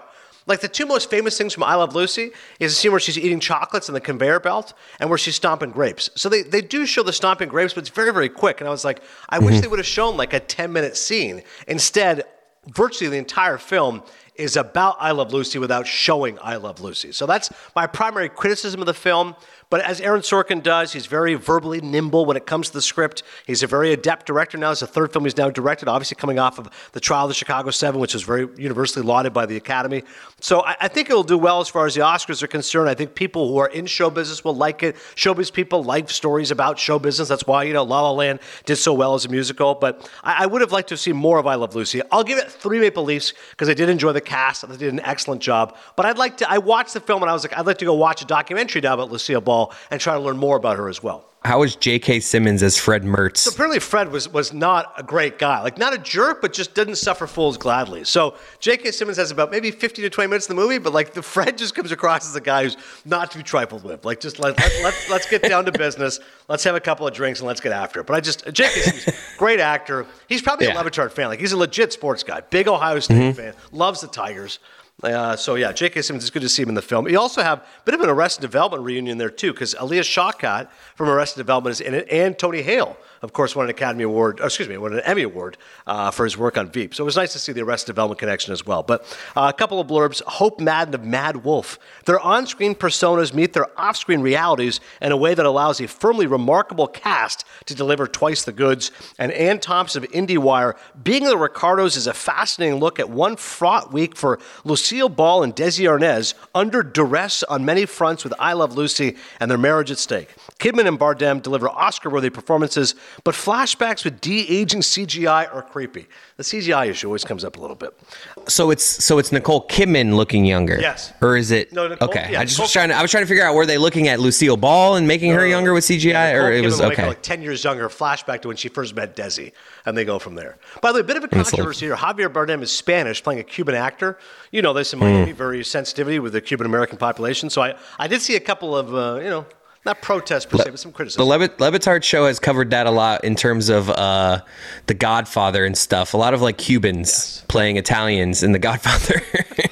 Speaker 1: Like the two most famous things from I Love Lucy is a scene where she's eating chocolates on the conveyor belt and where she's stomping grapes. So they, they do show the stomping grapes, but it's very, very quick. And I was like, I mm-hmm. wish they would have shown like a ten minute scene. Instead, virtually the entire film is about I Love Lucy without showing I Love Lucy. So that's my primary criticism of the film. But as Aaron Sorkin does, he's very verbally nimble when it comes to the script. He's a very adept director now. It's the third film he's now directed, obviously coming off of The Trial of the Chicago Seven, which was very universally lauded by the Academy. So I, I think it'll do well as far as the Oscars are concerned. I think people who are in show business will like it. Showbiz people like stories about show business. That's why, you know, La La Land did so well as a musical. But I, I would have liked to see more of I Love Lucy. I'll give it three Maple Leafs because I did enjoy the cast. They did an excellent job. But I'd like to, I watched the film and I was like, I'd like to go watch a documentary now about Lucille Ball and try to learn more about her as well.
Speaker 2: How was J K. Simmons as Fred Mertz?
Speaker 1: So apparently Fred was was not a great guy. Like, not a jerk, but just didn't suffer fools gladly. So J K. Simmons has about maybe fifteen to twenty minutes in the movie, but like the Fred just comes across as a guy who's not to be trifled with. Like, just let, let, let's, let's get down to business. Let's have a couple of drinks and let's get after it. But I just, J K. Simmons, great actor. He's probably yeah. a Le Batard fan. Like, he's a legit sports guy. Big Ohio State mm-hmm. fan. Loves the Tigers. Uh, so, yeah, J K. Simmons, it's good to see him in the film. You also have a bit of an Arrested Development reunion there, too, because Aaliyah Shawkat from Arrested Development is in it, and Tony Hale, of course, won an Academy Award, or excuse me, won an Emmy Award uh, for his work on Veep. So it was nice to see the Arrested Development connection as well. But uh, a couple of blurbs. Hope Madden of Mad Wolf. Their on-screen personas meet their off-screen realities in a way that allows a firmly remarkable cast to deliver twice the goods. And Ann Thompson of IndieWire, Being the Ricardos is a fascinating look at one fraught week for Lucille Ball and Desi Arnaz under duress on many fronts with I Love Lucy and their marriage at stake. Kidman and Bardem deliver Oscar-worthy performances, but flashbacks with de-aging C G I are creepy. The C G I issue always comes up a little bit.
Speaker 2: So it's so it's Nicole Kidman looking younger.
Speaker 1: Yes.
Speaker 2: Or is it?
Speaker 1: No, Nicole,
Speaker 2: okay.
Speaker 1: Yeah,
Speaker 2: I just
Speaker 1: Nicole,
Speaker 2: was trying to I was trying to figure out, were they looking at Lucille Ball and making
Speaker 1: no,
Speaker 2: her
Speaker 1: no,
Speaker 2: younger with C G I,
Speaker 1: yeah,
Speaker 2: or it
Speaker 1: Kidman
Speaker 2: was
Speaker 1: will
Speaker 2: okay.
Speaker 1: Make her like ten years younger, flashback to when she first met Desi, and they go from there. By the way, a bit of a controversy here. Javier Bardem is Spanish, playing a Cuban actor. You know this in Miami, mm. very sensitivity with the Cuban American population. So I, I did see a couple of uh, you know. Not protests per se, but some criticism.
Speaker 2: The Le- Le Batard show has covered that a lot in terms of uh, The Godfather and stuff. A lot of like Cubans yes. playing Italians in The Godfather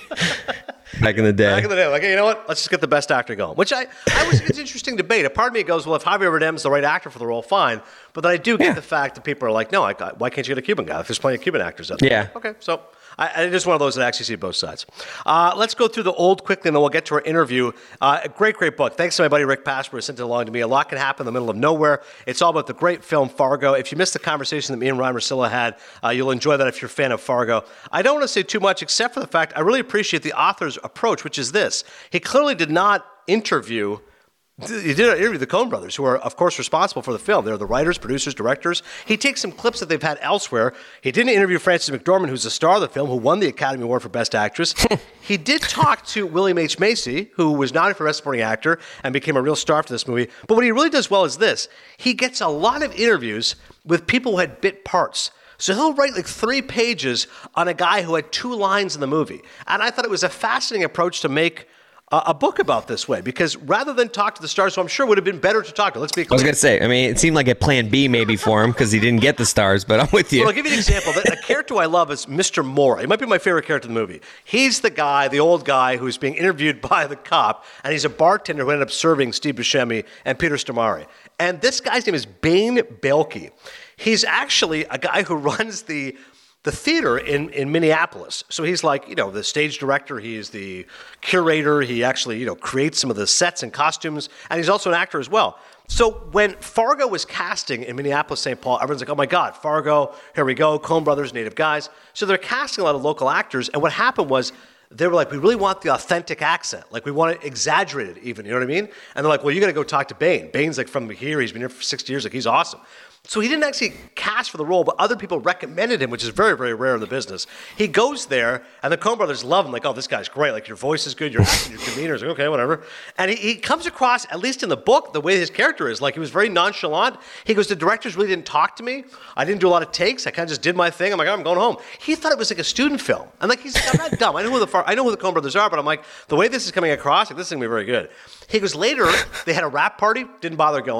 Speaker 2: back in the day.
Speaker 1: Back in the day, like, hey, you know what? Let's just get the best actor going. Which I, I was, it's an interesting debate. A part of me goes, well, if Javier Bardem's the right actor for the role, fine. But then I do get yeah. the fact that people are like, no, I, why can't you get a Cuban guy? If there's plenty of Cuban actors out there.
Speaker 2: Yeah.
Speaker 1: Okay, so I, I just one of those that actually see both sides. Uh, let's go through the old quickly, and then we'll get to our interview. Uh, a great, great book. Thanks to my buddy Rick Pasper who sent it along to me. A lot can happen in the middle of nowhere. It's all about the great film Fargo. If you missed the conversation that me and Ryan Russillo had, uh, you'll enjoy that if you're a fan of Fargo. I don't want to say too much, except for the fact I really appreciate the author's approach, which is this. He clearly did not interview He did interview the Coen brothers, who are, of course, responsible for the film. They're the writers, producers, directors. He takes some clips that they've had elsewhere. He didn't interview Frances McDormand, who's the star of the film, who won the Academy Award for Best Actress. He did talk to William H. Macy, who was nominated for Best Supporting Actor and became a real star for this movie. But what he really does well is this. He gets a lot of interviews with people who had bit parts. So he'll write like three pages on a guy who had two lines in the movie. And I thought it was a fascinating approach to make a book about this way, because rather than talk to the stars, who I'm sure would have been better to talk to, let's be clear.
Speaker 2: I was going to say, I mean, it seemed like a plan B maybe for him because he didn't get the stars, but I'm with you.
Speaker 1: Well, I'll give you an example. A character I love is Mister Mora. He might be my favorite character in the movie. He's the guy, the old guy, who's being interviewed by the cop, and he's a bartender who ended up serving Steve Buscemi and Peter Stormare. And this guy's name is Bane Belke. He's actually a guy who runs the the theater in, in Minneapolis. So he's like, you know, the stage director, he's the curator, he actually, you know, creates some of the sets and costumes, and he's also an actor as well. So when Fargo was casting in Minneapolis, Saint Paul, everyone's like, oh my God, Fargo, here we go, Coen Brothers, native guys. So they're casting a lot of local actors, and what happened was they were like, we really want the authentic accent. Like, we want it exaggerated even, you know what I mean? And they're like, well, you got to go talk to Bane. Bane's like from here, he's been here for sixty years, like he's awesome. So he didn't actually cast for the role, but other people recommended him, which is very, very rare in the business. He goes there, and the Coen brothers love him. Like, oh, this guy's great. Like, your voice is good, your acting, your demeanor is like, okay, whatever. And he, he comes across, at least in the book, the way his character is. Like, he was very nonchalant. He goes, the directors really didn't talk to me. I didn't do a lot of takes. I kind of just did my thing. I'm like, oh, I'm going home. He thought it was like a student film. And like, he's like, I'm not dumb. I know who the far, I know who the Coen brothers are, but I'm like, the way this is coming across, like, this is going to be very good. He goes, later, they had a rap party, didn't bother going.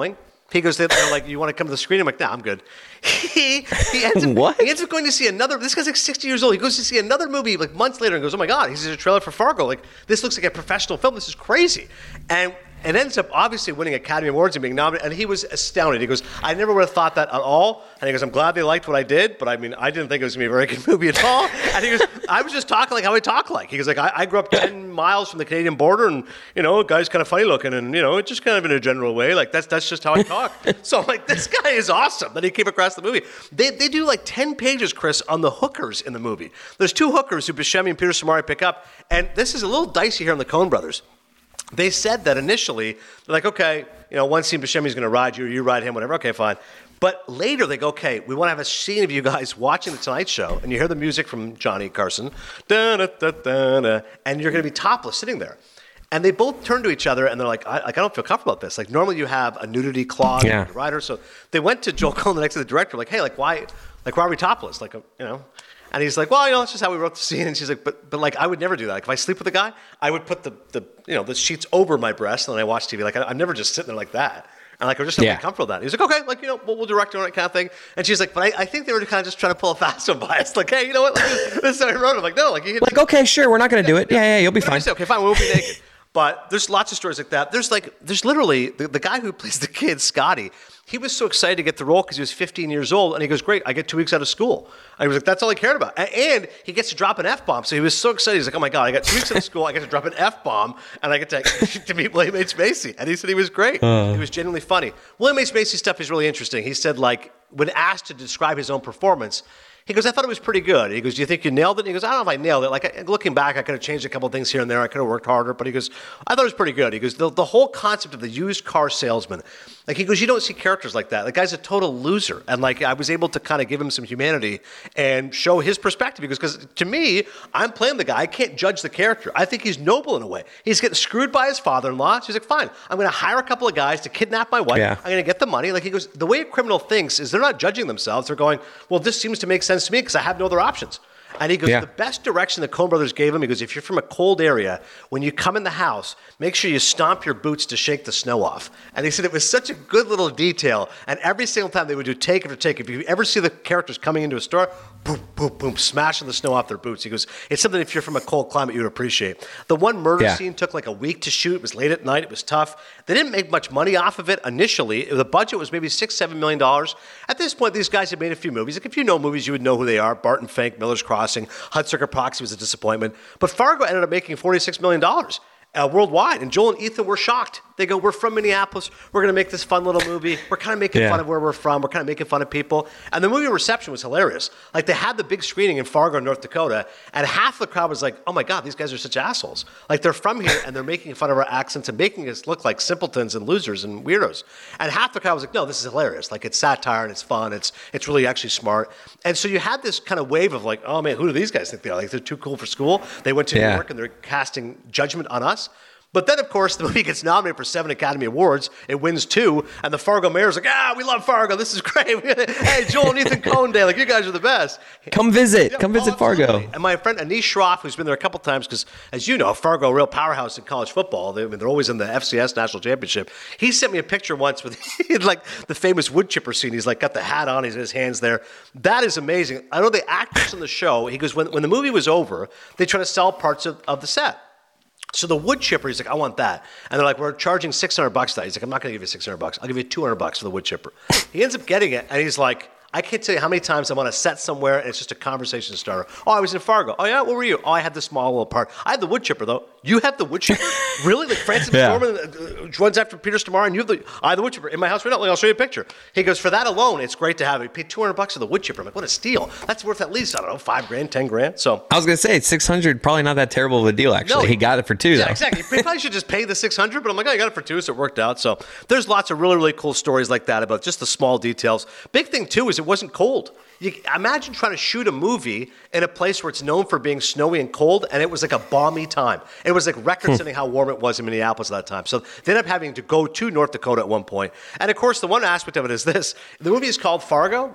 Speaker 1: He goes, they're like, you want to come to the screen? I'm like, nah, I'm good. He, he, ends up,
Speaker 2: What?
Speaker 1: he ends up going to see another, this guy's like sixty years old. He goes to see another movie like months later and goes, oh my God, he's in a trailer for Fargo. Like, this looks like a professional film. This is crazy. And it ends up obviously winning Academy Awards and being nominated. And he was astounded. He goes, I never would have thought that at all. And he goes, I'm glad they liked what I did, but I mean, I didn't think it was going to be a very good movie at all. And he goes, I was just talking like how I talk like. He goes, like, I, I grew up ten miles from the Canadian border, and, you know, a guy's kind of funny looking, and, you know, just kind of in a general way. Like, that's that's just how I talk. So, like, this guy is awesome that he came across the movie. They, they do like ten pages, Chris, on the hookers in the movie. There's two hookers who Buscemi and Peter Stormare pick up, and this is a little dicey here on the Coen brothers. They said that initially, they're like, okay, you know, one scene Buscemi's going to ride you, you ride him, whatever, okay, fine. But later they go, okay, we want to have a scene of you guys watching The Tonight Show, and you hear the music from Johnny Carson, da, da, da, da, da, and you're going to be topless sitting there. And they both turn to each other, and they're like, I, like, I don't feel comfortable with this. Like, normally you have a nudity clause
Speaker 2: Yeah.
Speaker 1: with the writer. So they went to Joel Coen, the next to the director, like, hey, like, why, like, why are we topless? Like, you know. And he's like, well, you know, it's just how we wrote the scene. And she's like, but, but like, I would never do that. Like, if I sleep with a guy, I would put the, the, you know, the sheets over my breast, and then I watch T V. Like, I, I'm never just sitting there like that. And like, I'm just not
Speaker 2: Yeah.
Speaker 1: really comfortable with that. He's like, okay, like, you know, we'll, we'll direct on it, kind of thing. And she's like, but I, I think they were kind of just trying to pull a fast one by us. Like, hey, you know what? Like, this, this is how I wrote it. I'm like, no, like, you
Speaker 2: Like, okay, sure, we're not going to do it. Yeah, yeah, you'll be fine.
Speaker 1: Okay, fine, we won't be naked. But there's lots of stories like that. There's like, there's literally the, the guy who plays the kid, Scotty. He was so excited to get the role because he was fifteen years old, and he goes, great, I get two weeks out of school. And he was like, that's all he cared about. And, and he gets to drop an F-bomb, so he was so excited. He's like, oh my God, I got two weeks out of school, I get to drop an F-bomb, and I get to, to meet William H. Macy. And he said he was great. Uh. He was genuinely funny. William H. Macy's stuff is really interesting. He said, like, when asked to describe his own performance, he goes, I thought it was pretty good. He goes, do you think you nailed it? And he goes, I don't know if I nailed it. Like, looking back, I could have changed a couple of things here and there. I could have worked harder. But he goes, I thought it was pretty good. He goes, the, the whole concept of the used car salesman, like, he goes, you don't see characters like that. The guy's a total loser. And, like, I was able to kind of give him some humanity and show his perspective. He goes, because to me, I'm playing the guy. I can't judge the character. I think he's noble in a way. He's getting screwed by his father-in-law. So he's like, fine, I'm going to hire a couple of guys to kidnap my wife.
Speaker 2: Yeah.
Speaker 1: I'm going to get the money. Like, he goes, the way a criminal thinks is they're not judging themselves. They're going, well, this seems to make sense to me because I have no other options. And he goes,
Speaker 2: Yeah.
Speaker 1: the best direction the Coen brothers gave him, he goes, if you're from a cold area, when you come in the house, make sure you stomp your boots to shake the snow off. And he said it was such a good little detail. And every single time they would do take after take. If you ever see the characters coming into a store, boom, boom, boom, smashing the snow off their boots. He goes, it's something if you're from a cold climate you would appreciate. The one murder
Speaker 2: Yeah.
Speaker 1: scene took like a week to shoot. It was late at night. It was tough. They didn't make much money off of it initially. The budget was maybe six, seven million dollars. At this point, these guys had made a few movies. Like, if you know movies, you would know who they are. Barton Fink, Miller's Crossing, Hudsucker Proxy was a disappointment. But Fargo ended up making forty-six million dollars. Uh, worldwide. And Joel and Ethan were shocked. They go, we're from Minneapolis. We're going to make this fun little movie. We're kind of making
Speaker 2: Yeah.
Speaker 1: fun of where we're from. We're kind of making fun of people. And the movie reception was hilarious. Like, they had the big screening in Fargo, North Dakota, and half the crowd was like, oh my God, these guys are such assholes. Like, they're from here, and they're making fun of our accents and making us look like simpletons and losers and weirdos. And half the crowd was like, no, this is hilarious. Like, it's satire, and it's fun. It's it's really actually smart. And so you had this kind of wave of like, oh man, who do these guys think they are? Like, they're too cool for school. They went to
Speaker 2: Yeah.
Speaker 1: New York, and they're casting judgment on us. But then, of course, the movie gets nominated for seven Academy Awards. It wins two, and the Fargo mayor's like, ah, we love Fargo. This is great. Hey, Joel and Ethan Coen Day, like, you guys are the best.
Speaker 2: Come visit.
Speaker 1: Yeah,
Speaker 2: Come visit
Speaker 1: absolutely.
Speaker 2: Fargo.
Speaker 1: And my friend Anish Shroff, who's been there a couple times, because as you know, Fargo, a real powerhouse in college football. They, I mean, they're always in the F C S National Championship. He sent me a picture once with like the famous wood chipper scene. He's like got the hat on, he's got his hands there. That is amazing. I know the actors in the show. He goes, when when the movie was over, they try to sell parts of, of the set. So the wood chipper, he's like, I want that. And they're like, we're charging six hundred bucks for that. He's like, I'm not going to give you six hundred bucks. I'll give you two hundred bucks for the wood chipper. He ends up getting it, and he's like, I can't tell you how many times I'm on a set somewhere, and it's just a conversation starter. Oh, I was in Fargo. Oh, yeah? Where were you? Oh, I had this small little part. I had the wood chipper, though. You have the wood chipper? Really? Like Francis
Speaker 2: Yeah.
Speaker 1: McDormand uh, runs after Peter Stormare, and you have the, I have the wood chipper in my house right now. Like, I'll show you a picture. He goes, for that alone, it's great to have it. He paid two hundred bucks for the wood chipper. I'm like, what a steal. That's worth at least, I don't know, five grand, ten grand. So
Speaker 2: I was gonna say six hundred, probably not that terrible of a deal. Actually,
Speaker 1: No.
Speaker 2: he got it for two.
Speaker 1: Yeah,
Speaker 2: though.
Speaker 1: exactly. You probably should just pay the six hundred, but I'm like, oh, I got it for two, so it worked out. So there's lots of really, really cool stories like that about just the small details. Big thing, too, is it wasn't cold. You imagine trying to shoot a movie in a place where it's known for being snowy and cold, and it was like a balmy time. It was like record-setting how warm it was in Minneapolis at that time. So they ended up having to go to North Dakota at one point. And, of course, the one aspect of it is this. The movie is called Fargo.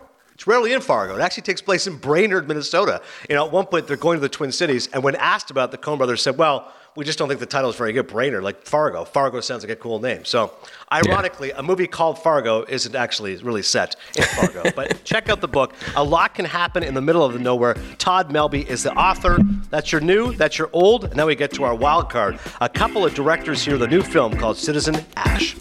Speaker 1: It's rarely in Fargo. It actually takes place in Brainerd, Minnesota. You know, at one point they're going to the Twin Cities, and when asked about it, the Coen brothers said, well, we just don't think the title is very good. Brainerd, like Fargo. Fargo sounds like a cool name. So, ironically, yeah. a movie called Fargo isn't actually really set in Fargo. But check out the book. A lot can happen in the middle of the nowhere. Todd Melby is the author. That's your new, that's your old. And now we get to our wild card. A couple of directors here, the new film called Citizen Ash.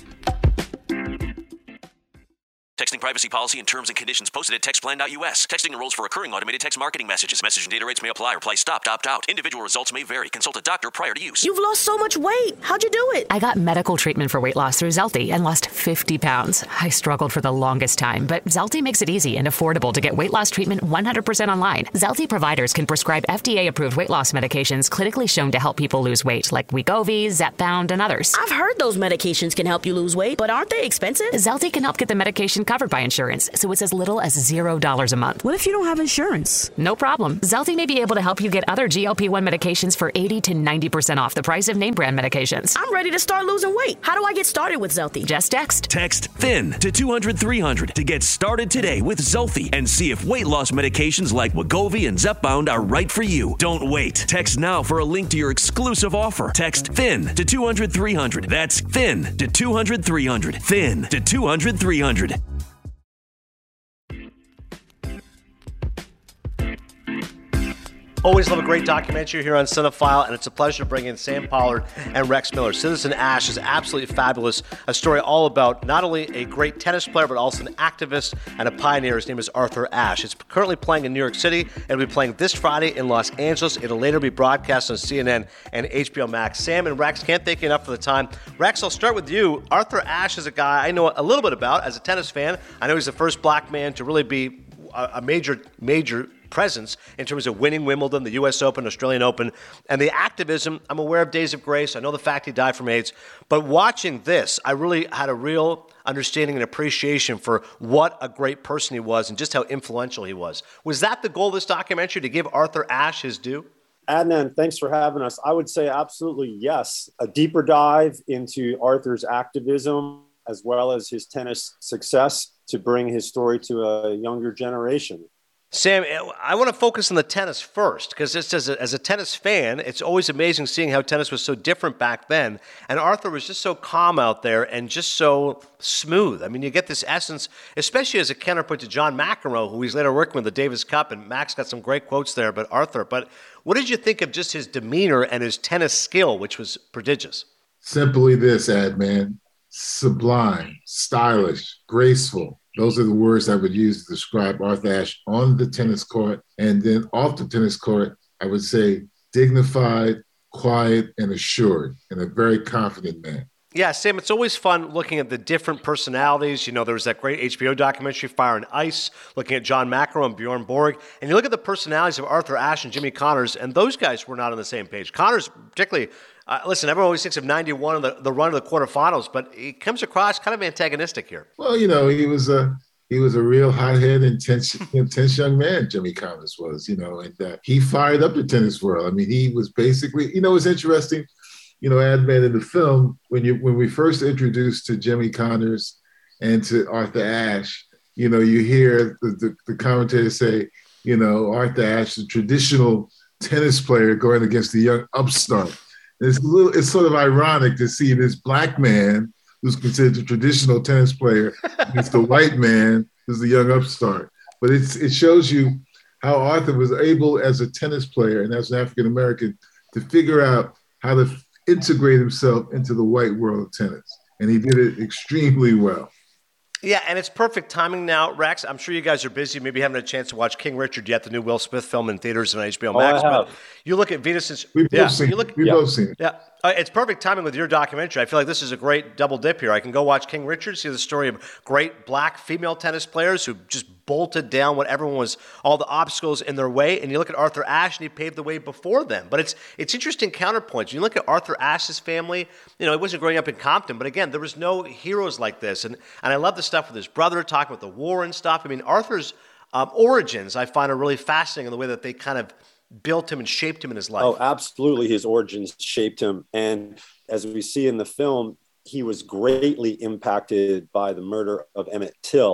Speaker 3: Texting privacy policy and terms and conditions posted at text plan dot U S. Texting enrolls for recurring automated text marketing messages. Message and data rates may apply. Reply stop, opt out. Individual results may vary. Consult a doctor prior to use.
Speaker 4: You've lost so much weight. How'd you do it?
Speaker 5: I got medical treatment for weight loss through Zelty and lost fifty pounds. I struggled for the longest time, but Zelty makes it easy and affordable to get weight loss treatment one hundred percent online. Zelty providers can prescribe F D A-approved weight loss medications clinically shown to help people lose weight, like Wegovy, Zepbound, and others.
Speaker 4: I've heard those medications can help you lose weight, but aren't they expensive?
Speaker 5: Zelty can help get the medication covered by insurance, so it's as little as zero dollars a month.
Speaker 4: What if you don't have insurance?
Speaker 5: No problem. Zelty may be able to help you get other G L P one medications for eighty to ninety percent off the price of name brand medications.
Speaker 4: I'm ready to start losing weight. How do I get started with Zelty?
Speaker 5: Just text.
Speaker 3: Text THIN to two hundred three hundred to get started today with Zelty and see if weight loss medications like Wegovy and Zepbound are right for you. Don't wait. Text now for a link to your exclusive offer. Text THIN to two hundred three hundred. That's THIN to two hundred three hundred. THIN to two hundred three hundred.
Speaker 1: Always love a great documentary here on Cinephile, and it's a pleasure to bring in Sam Pollard and Rex Miller. Citizen Ash is absolutely fabulous. A story all about not only a great tennis player, but also an activist and a pioneer. His name is Arthur Ashe. It's currently playing in New York City. It'll be playing this Friday in Los Angeles. It'll later be broadcast on C N N and H B O Max. Sam and Rex, can't thank you enough for the time. Rex, I'll start with you. Arthur Ashe is a guy I know a little bit about as a tennis fan. I know he's the first black man to really be a major, major presence in terms of winning Wimbledon, the U S Open, Australian Open, and the activism. I'm aware of Days of Grace. I know the fact he died from AIDS. But watching this, I really had a real understanding and appreciation for what a great person he was and just how influential he was. Was that the goal of this documentary, to give Arthur Ashe his due?
Speaker 6: Adnan, thanks for having us. I would say absolutely yes. A deeper dive into Arthur's activism as well as his tennis success to bring his story to a younger generation.
Speaker 1: Sam, I want to focus on the tennis first, because just as a, as a tennis fan, it's always amazing seeing how tennis was so different back then. And Arthur was just so calm out there and just so smooth. I mean, you get this essence, especially as a counterpoint to John McEnroe, who he's later working with the Davis Cup, and Max got some great quotes there, but Arthur. But what did you think of just his demeanor and his tennis skill, which was prodigious?
Speaker 7: Simply this, Adman: sublime, stylish, graceful. Those are the words I would use to describe Arthur Ashe on the tennis court. And then off the tennis court, I would say dignified, quiet, and assured, and a very confident man.
Speaker 1: Yeah, Sam, it's always fun looking at the different personalities. You know, there was that great H B O documentary, Fire and Ice, looking at John McEnroe and Bjorn Borg. And you look at the personalities of Arthur Ashe and Jimmy Connors, and those guys were not on the same page. Connors, particularly, uh, listen, everyone always thinks of ninety-one and the, the run of the quarterfinals, but he comes across kind of antagonistic here.
Speaker 7: Well, you know, he was a he was a real hothead, intense, intense young man, Jimmy Connors was, you know, and uh, he fired up the tennis world. I mean, he was basically, you know, it's interesting. You know, Adman, in the film, when you when we first introduced to Jimmy Connors and to Arthur Ashe, you know, you hear the, the, the commentators say, you know, Arthur Ashe, the traditional tennis player going against the young upstart. And it's a little, it's sort of ironic to see this black man who's considered the traditional tennis player against the white man who's the young upstart. But it's it shows you how Arthur was able, as a tennis player and as an African American, to figure out how to integrate himself into the white world of tennis. And he did it extremely well.
Speaker 1: Yeah, and it's perfect timing now, Rex. I'm sure you guys are busy, maybe haven't had a chance to watch King Richard yet, the new Will Smith film in theaters and on H B O Max.
Speaker 6: Oh, I have.
Speaker 1: But you look at Venus'
Speaker 7: We've both
Speaker 1: yeah,
Speaker 7: seen
Speaker 1: you look,
Speaker 7: it. We've
Speaker 1: yeah,
Speaker 7: both seen it.
Speaker 1: Yeah, uh, it's perfect timing with your documentary. I feel like this is a great double dip here. I can go watch King Richard, see the story of great black female tennis players who just bolted down what everyone was, all the obstacles in their way. And you look at Arthur Ashe, and he paved the way before them. But it's it's interesting counterpoints. You look at Arthur Ashe's family, you know, he wasn't growing up in Compton, but again, there was no heroes like this. And and I love the stuff with his brother, talking about the war and stuff. I mean, Arthur's um, origins, I find, are really fascinating in the way that they kind of built him and shaped him in his life.
Speaker 6: Oh, absolutely. His origins shaped him. And as we see in the film, he was greatly impacted by the murder of Emmett Till,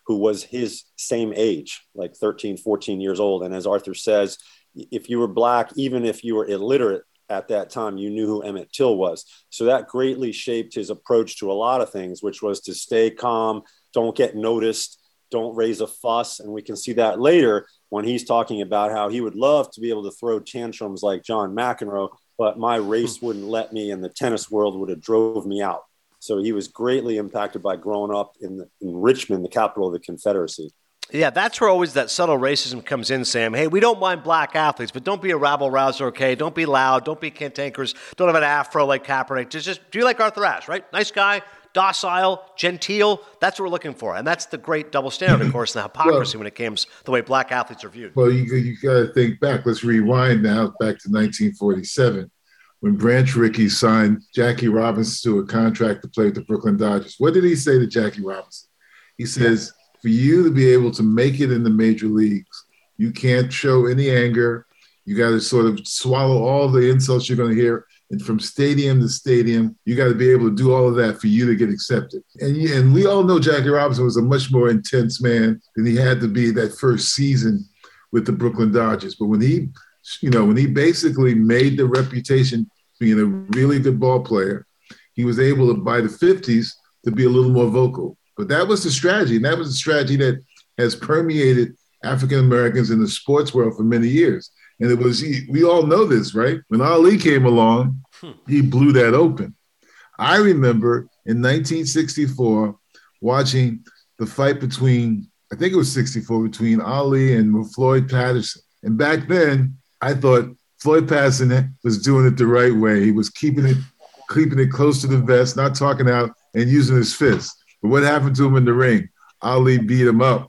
Speaker 6: who was his same age, like thirteen, fourteen years old. And as Arthur says, if you were black, even if you were illiterate at that time, you knew who Emmett Till was. So that greatly shaped his approach to a lot of things, which was to stay calm, don't get noticed, don't raise a fuss. And we can see that later when he's talking about how he would love to be able to throw tantrums like John McEnroe, but my race wouldn't let me, and the tennis world would have drove me out. So he was greatly impacted by growing up in, the, in Richmond, the capital of the Confederacy.
Speaker 1: Yeah, that's where always that subtle racism comes in, Sam. Hey, we don't mind black athletes, but don't be a rabble-rouser, okay? Don't be loud. Don't be cantankerous. Don't have an afro like Kaepernick. Just, just do like Arthur Ashe, right? Nice guy, docile, genteel. That's what we're looking for. And that's the great double standard, of course, and the hypocrisy well, when it comes to the way black athletes are viewed.
Speaker 7: Well, you, you got to think back. Let's rewind now back to nineteen forty-seven when Branch Rickey signed Jackie Robinson to a contract to play with the Brooklyn Dodgers. What did he say to Jackie Robinson? He says, for you to be able to make it in the major leagues, you can't show any anger. You got to sort of swallow all the insults you're going to hear. And from stadium to stadium, you got to be able to do all of that for you to get accepted. And, and we all know Jackie Robinson was a much more intense man than he had to be that first season with the Brooklyn Dodgers. But when he, you know, when he basically made the reputation being a really good ball player, he was able to, by the fifties, to be a little more vocal. But that was the strategy, and that was the strategy that has permeated African Americans in the sports world for many years. And it was, we all know this, right? When Ali came along, hmm. he blew that open. I remember in nineteen sixty-four watching the fight between, I think it was sixty-four, between Ali and Floyd Patterson. And back then, I thought Floyd Patterson was doing it the right way. He was keeping it, keeping it close to the vest, not talking out and using his fists. But what happened to him in the ring? Ali beat him up.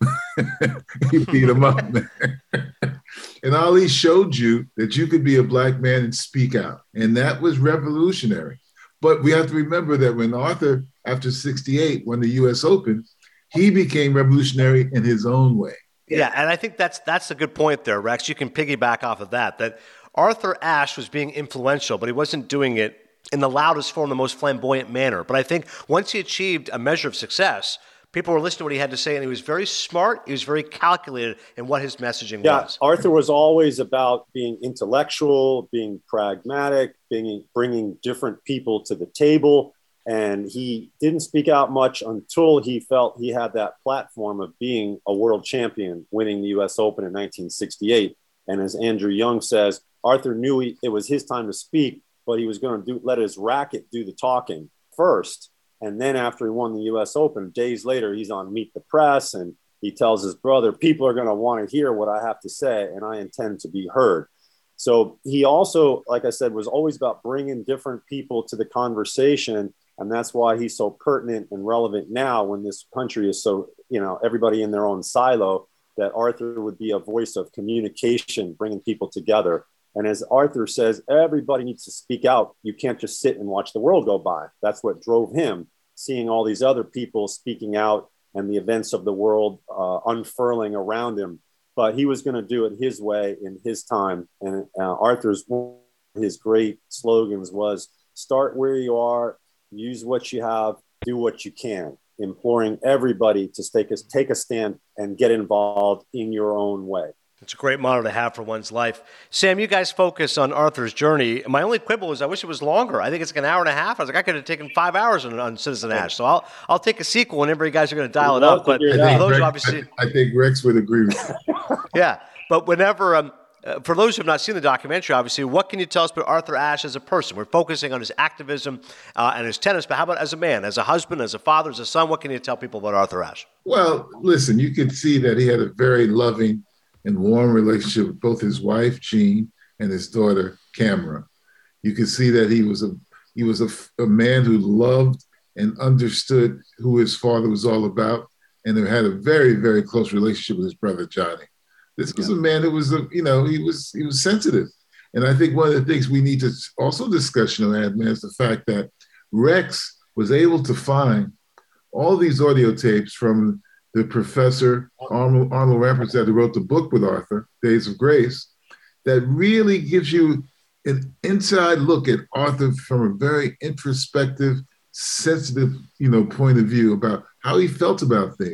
Speaker 7: He beat him up, man. And Ali showed you that you could be a black man and speak out. And that was revolutionary. But we have to remember that when Arthur, after sixty-eight, won the U S Open, he became revolutionary in his own way.
Speaker 1: Yeah, and I think that's that's a good point there, Rex. You can piggyback off of that, that Arthur Ashe was being influential, but he wasn't doing it in the loudest form, the most flamboyant manner. But I think once he achieved a measure of success, people were listening to what he had to say, and he was very smart. He was very calculated in what his messaging
Speaker 6: yeah,
Speaker 1: was.
Speaker 6: Arthur was always about being intellectual, being pragmatic, being bringing different people to the table. And he didn't speak out much until he felt he had that platform of being a world champion, winning the U S Open in nineteen sixty-eight. And as Andrew Young says, Arthur knew he, it was his time to speak, but he was going to do, let his racket do the talking first. And then after he won the U S Open, days later, he's on Meet the Press, and he tells his brother, people are going to want to hear what I have to say, and I intend to be heard. So he also, like I said, was always about bringing different people to the conversation. And that's why he's so pertinent and relevant now when this country is so, you know, everybody in their own silo, that Arthur would be a voice of communication, bringing people together. And as Arthur says, everybody needs to speak out. You can't just sit and watch the world go by. That's what drove him, seeing all these other people speaking out and the events of the world uh, unfurling around him. But he was going to do it his way in his time. And uh, Arthur's, his great slogans was, start where you are, use what you have, do what you can, imploring everybody to take a, take a stand and get involved in your own way.
Speaker 1: It's a great motto to have for one's life. Sam, you guys focus on Arthur's journey. My only quibble is I wish it was longer. I think it's like an hour and a half. I was like, I could have taken five hours on, on Citizen Ash. So I'll I'll take a sequel whenever you guys are going to dial it up. But
Speaker 7: I
Speaker 1: for those
Speaker 7: Rex,
Speaker 1: obviously,
Speaker 7: I, I think Rex would agree with you.
Speaker 1: Yeah, but whenever um, uh, for those who have not seen the documentary, obviously, what can you tell us about Arthur Ashe as a person? We're focusing on his activism uh, and his tennis, but how about as a man, as a husband, as a father, as a son? What can you tell people about Arthur Ashe?
Speaker 7: Well, listen, you could see that he had a very loving and warm relationship with both his wife, Jean, and his daughter, Camera. You could see that he was a he was a, a man who loved and understood who his father was all about, and who had a very, very close relationship with his brother, Johnny. This was yeah. a man that was, a, you know, he was he was sensitive. And I think one of the things we need to also discuss, you know, Adman, is the fact that Rex was able to find all these audio tapes from the professor, Arnold, Arnold Rampersad, who wrote the book with Arthur, Days of Grace, that really gives you an inside look at Arthur from a very introspective, sensitive, you know, point of view about how he felt about things.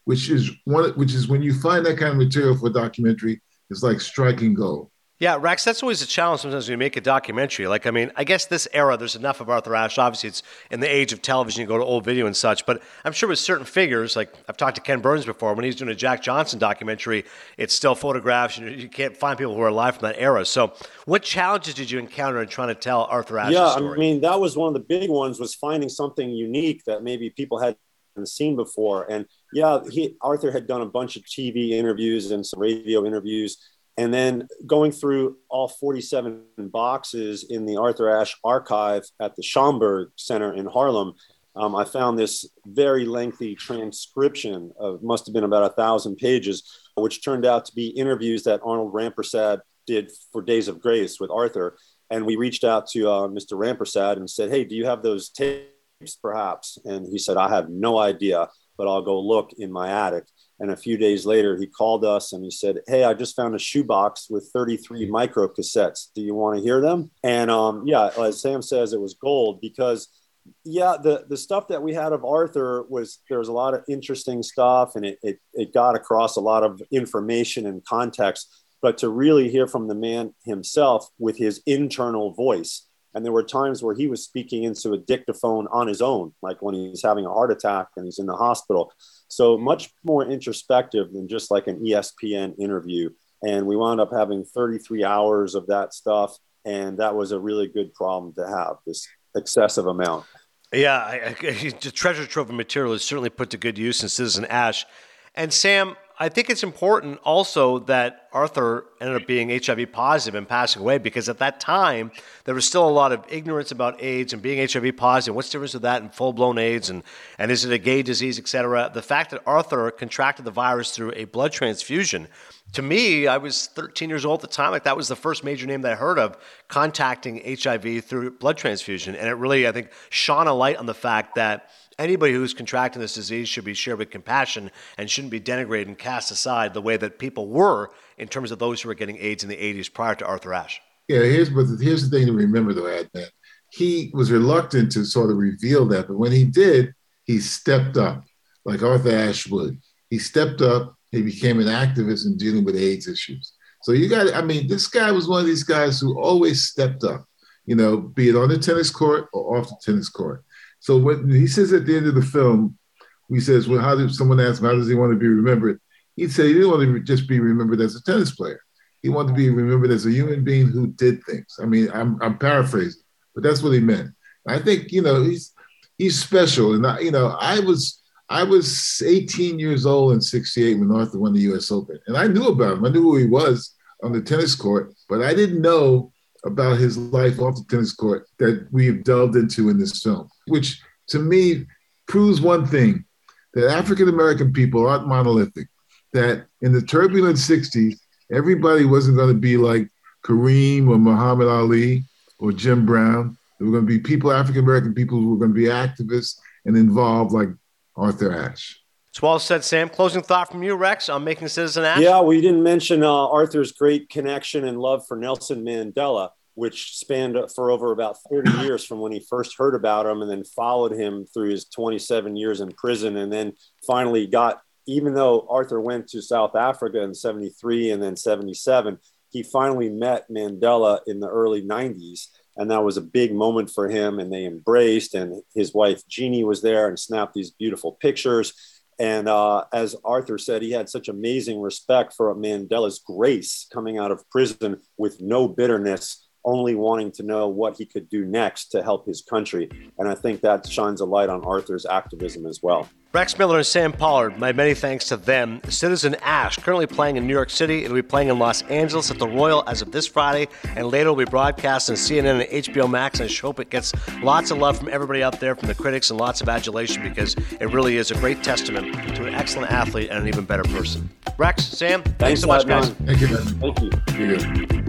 Speaker 7: which is one, which is when you find that kind of material for a documentary, it's like striking gold.
Speaker 1: Yeah, Rex, that's always a challenge sometimes when you make a documentary. Like, I mean, I guess this era, there's enough of Arthur Ashe. Obviously, it's in the age of television, you go to old video and such. But I'm sure with certain figures, like I've talked to Ken Burns before, when he's doing a Jack Johnson documentary, it's still photographs. And you can't find people who are alive from that era. So what challenges did you encounter in trying to tell Arthur Ashe's
Speaker 6: yeah,
Speaker 1: story?
Speaker 6: I mean, that was one of the big ones, was finding something unique that maybe people hadn't seen before. And yeah, he, Arthur had done a bunch of T V interviews and some radio interviews. And then going through all forty-seven boxes in the Arthur Ashe archive at the Schomburg Center in Harlem, um, I found this very lengthy transcription of, must have been about a thousand pages, which turned out to be interviews that Arnold Rampersad did for Days of Grace with Arthur. And we reached out to uh, Mister Rampersad and said, hey, do you have those tapes perhaps? And he said, I have no idea, but I'll go look in my attic. And a few days later, he called us and he said, hey, I just found a shoebox with thirty-three micro cassettes. Do you want to hear them? And um, yeah, as Sam says, it was gold because, yeah, the, the stuff that we had of Arthur was, there was a lot of interesting stuff and it, it, it got across a lot of information and context. But to really hear from the man himself with his internal voice. And there were times where he was speaking into a dictaphone on his own, like when he's having a heart attack and he's in the hospital. So much more introspective than just like an E S P N interview. And we wound up having thirty-three hours of that stuff. And that was a really good problem to have, this excessive amount.
Speaker 1: Yeah, I, I, the treasure trove of material is certainly put to good use in Citizen Ashe. And Sam, I think it's important also that Arthur ended up being H I V positive and passing away, because at that time, there was still a lot of ignorance about AIDS and being H I V positive. What's the difference with that and full-blown AIDS? And, and is it a gay disease, et cetera? The fact that Arthur contracted the virus through a blood transfusion, to me, I was thirteen years old at the time. Like, that was the first major name that I heard of contacting H I V through blood transfusion. And it really, I think, shone a light on the fact that anybody who's contracting this disease should be shared with compassion and shouldn't be denigrated and cast aside the way that people were in terms of those who were getting AIDS in the eighties prior to Arthur Ashe.
Speaker 7: Yeah, here's but here's the thing to remember, though, Adnan. He was reluctant to sort of reveal that, but when he did, he stepped up like Arthur Ashe would. He stepped up. He became an activist in dealing with AIDS issues. So you got, I mean, this guy was one of these guys who always stepped up, you know, be it on the tennis court or off the tennis court. So when he says at the end of the film, he says, well, how did someone ask him, how does he want to be remembered? He'd say he didn't want to just be remembered as a tennis player. He wanted to be remembered as a human being who did things. I mean, I'm, I'm paraphrasing, but that's what he meant. I think, you know, he's he's special. And, I, you know, I was I was eighteen years old in sixty-eight when Arthur won the U S Open. And I knew about him. I knew who he was on the tennis court, but I didn't know about his life off the tennis court that we've delved into in this film, which to me proves one thing, that African-American people aren't monolithic, that in the turbulent sixties, everybody wasn't going to be like Kareem or Muhammad Ali or Jim Brown. There were going to be people, African-American people who were going to be activists and involved like Arthur Ashe.
Speaker 1: It's well said, Sam. Closing thought from you, Rex, on Making Citizen Ashe?
Speaker 6: Yeah, we didn't mention uh, Arthur's great connection and love for Nelson Mandela, which spanned for over about thirty years from when he first heard about him and then followed him through his twenty-seven years in prison. And then finally got, even though Arthur went to South Africa in seventy-three and then seventy-seven, he finally met Mandela in the early nineties. And that was a big moment for him. And they embraced, and his wife Jeannie was there and snapped these beautiful pictures. And uh, as Arthur said, he had such amazing respect for Mandela's grace coming out of prison with no bitterness, only wanting to know what he could do next to help his country. And I think that shines a light on Arthur's activism as well.
Speaker 1: Rex Miller and Sam Pollard, my many thanks to them. Citizen Ashe, currently playing in New York City. It'll be playing in Los Angeles at the Royal as of this Friday, and later will be broadcast on C N N and H B O Max. And I just hope it gets lots of love from everybody out there, from the critics, and lots of adulation, because it really is a great testament to an excellent athlete and an even better person. Rex, Sam, thanks, thanks so much, guys.
Speaker 7: Thank you, man.
Speaker 6: Thank you.
Speaker 7: You're good.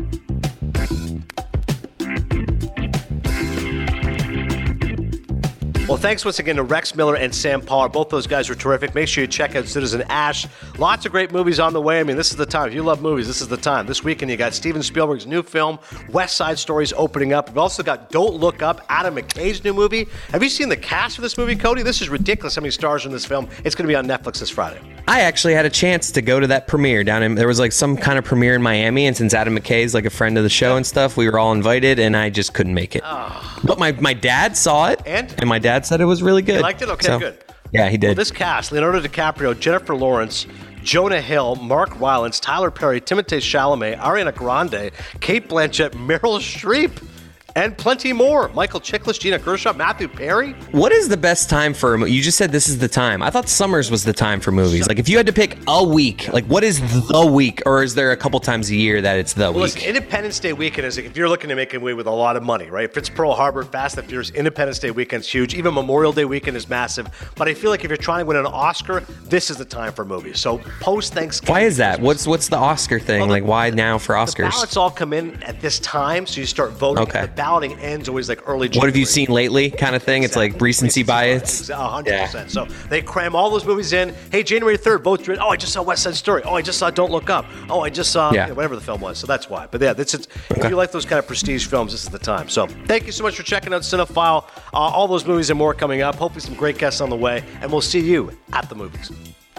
Speaker 1: Well, thanks once again to Rex Miller and Sam Pollard. Both those guys were terrific. Make sure you check out Citizen Ash. Lots of great movies on the way. I mean, this is the time. If you love movies, this is the time. This weekend, you got Steven Spielberg's new film, West Side Story's opening up. We've also got Don't Look Up, Adam McKay's new movie. Have you seen the cast for this movie, Cody? This is ridiculous how many stars are in this film. It's going to be on Netflix this Friday.
Speaker 2: I actually had a chance to go to that premiere down in, there was like some kind of premiere in Miami, and since Adam McKay's like a friend of the show and stuff, we were all invited, and I just couldn't make it. Oh. But my, my dad saw it,
Speaker 1: and?
Speaker 2: and my dad said it was really good.
Speaker 1: You liked it? Okay,
Speaker 2: so,
Speaker 1: good.
Speaker 2: Yeah, he did.
Speaker 1: Well, this cast, Leonardo DiCaprio, Jennifer Lawrence, Jonah Hill, Mark Rylance, Tyler Perry, Timothée Chalamet, Ariana Grande, Cate Blanchett, Meryl Streep, and plenty more. Michael Chiklis, Gina Gershon, Matthew Perry.
Speaker 2: What is the best time for a movie? You just said this is the time. I thought summers was the time for movies. Like, if you had to pick a week, like, what is the week? Or is there a couple times a year that it's the
Speaker 1: well,
Speaker 2: week?
Speaker 1: Listen, Independence Day weekend is like, if you're looking to make a movie with a lot of money, right? If it's Pearl Harbor, Fast and Furious, Independence Day weekend's huge. Even Memorial Day weekend is massive. But I feel like if you're trying to win an Oscar, this is the time for movies. So post-Thanksgiving.
Speaker 2: Why is that? What's what's the Oscar thing?
Speaker 1: Well,
Speaker 2: like, why now for Oscars?
Speaker 1: The ballots all come in at this time, so you start voting.
Speaker 2: Okay.
Speaker 1: The balloting ends always like early January.
Speaker 2: What have you seen lately kind of thing? Exactly. It's like recency bias.
Speaker 1: one hundred percent. Yeah. So they cram all those movies in. Hey, January third, vote through it. Oh, I just saw West Side Story. Oh, I just saw Don't Look Up. Oh, I just saw
Speaker 2: yeah.
Speaker 1: you know, whatever the film was. So that's why. But yeah, that's it.
Speaker 2: Okay.
Speaker 1: If you like those kind of prestige films, this is the time. So thank you so much for checking out Cinephile. Uh, all those movies and more coming up. Hopefully some great guests on the way. And we'll see you at the movies.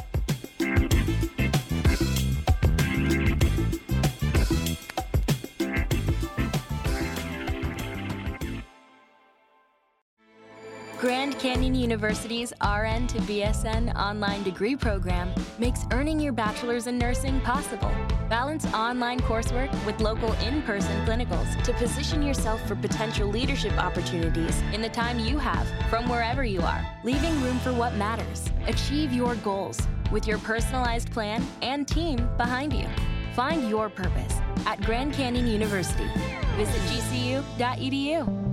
Speaker 8: Grand Canyon University's R N to B S N online degree program makes earning your bachelor's in nursing possible. Balance online coursework with local in-person clinicals to position yourself for potential leadership opportunities in the time you have from wherever you are, leaving room for what matters. Achieve your goals with your personalized plan and team behind you. Find your purpose at Grand Canyon University. Visit G C U dot E D U.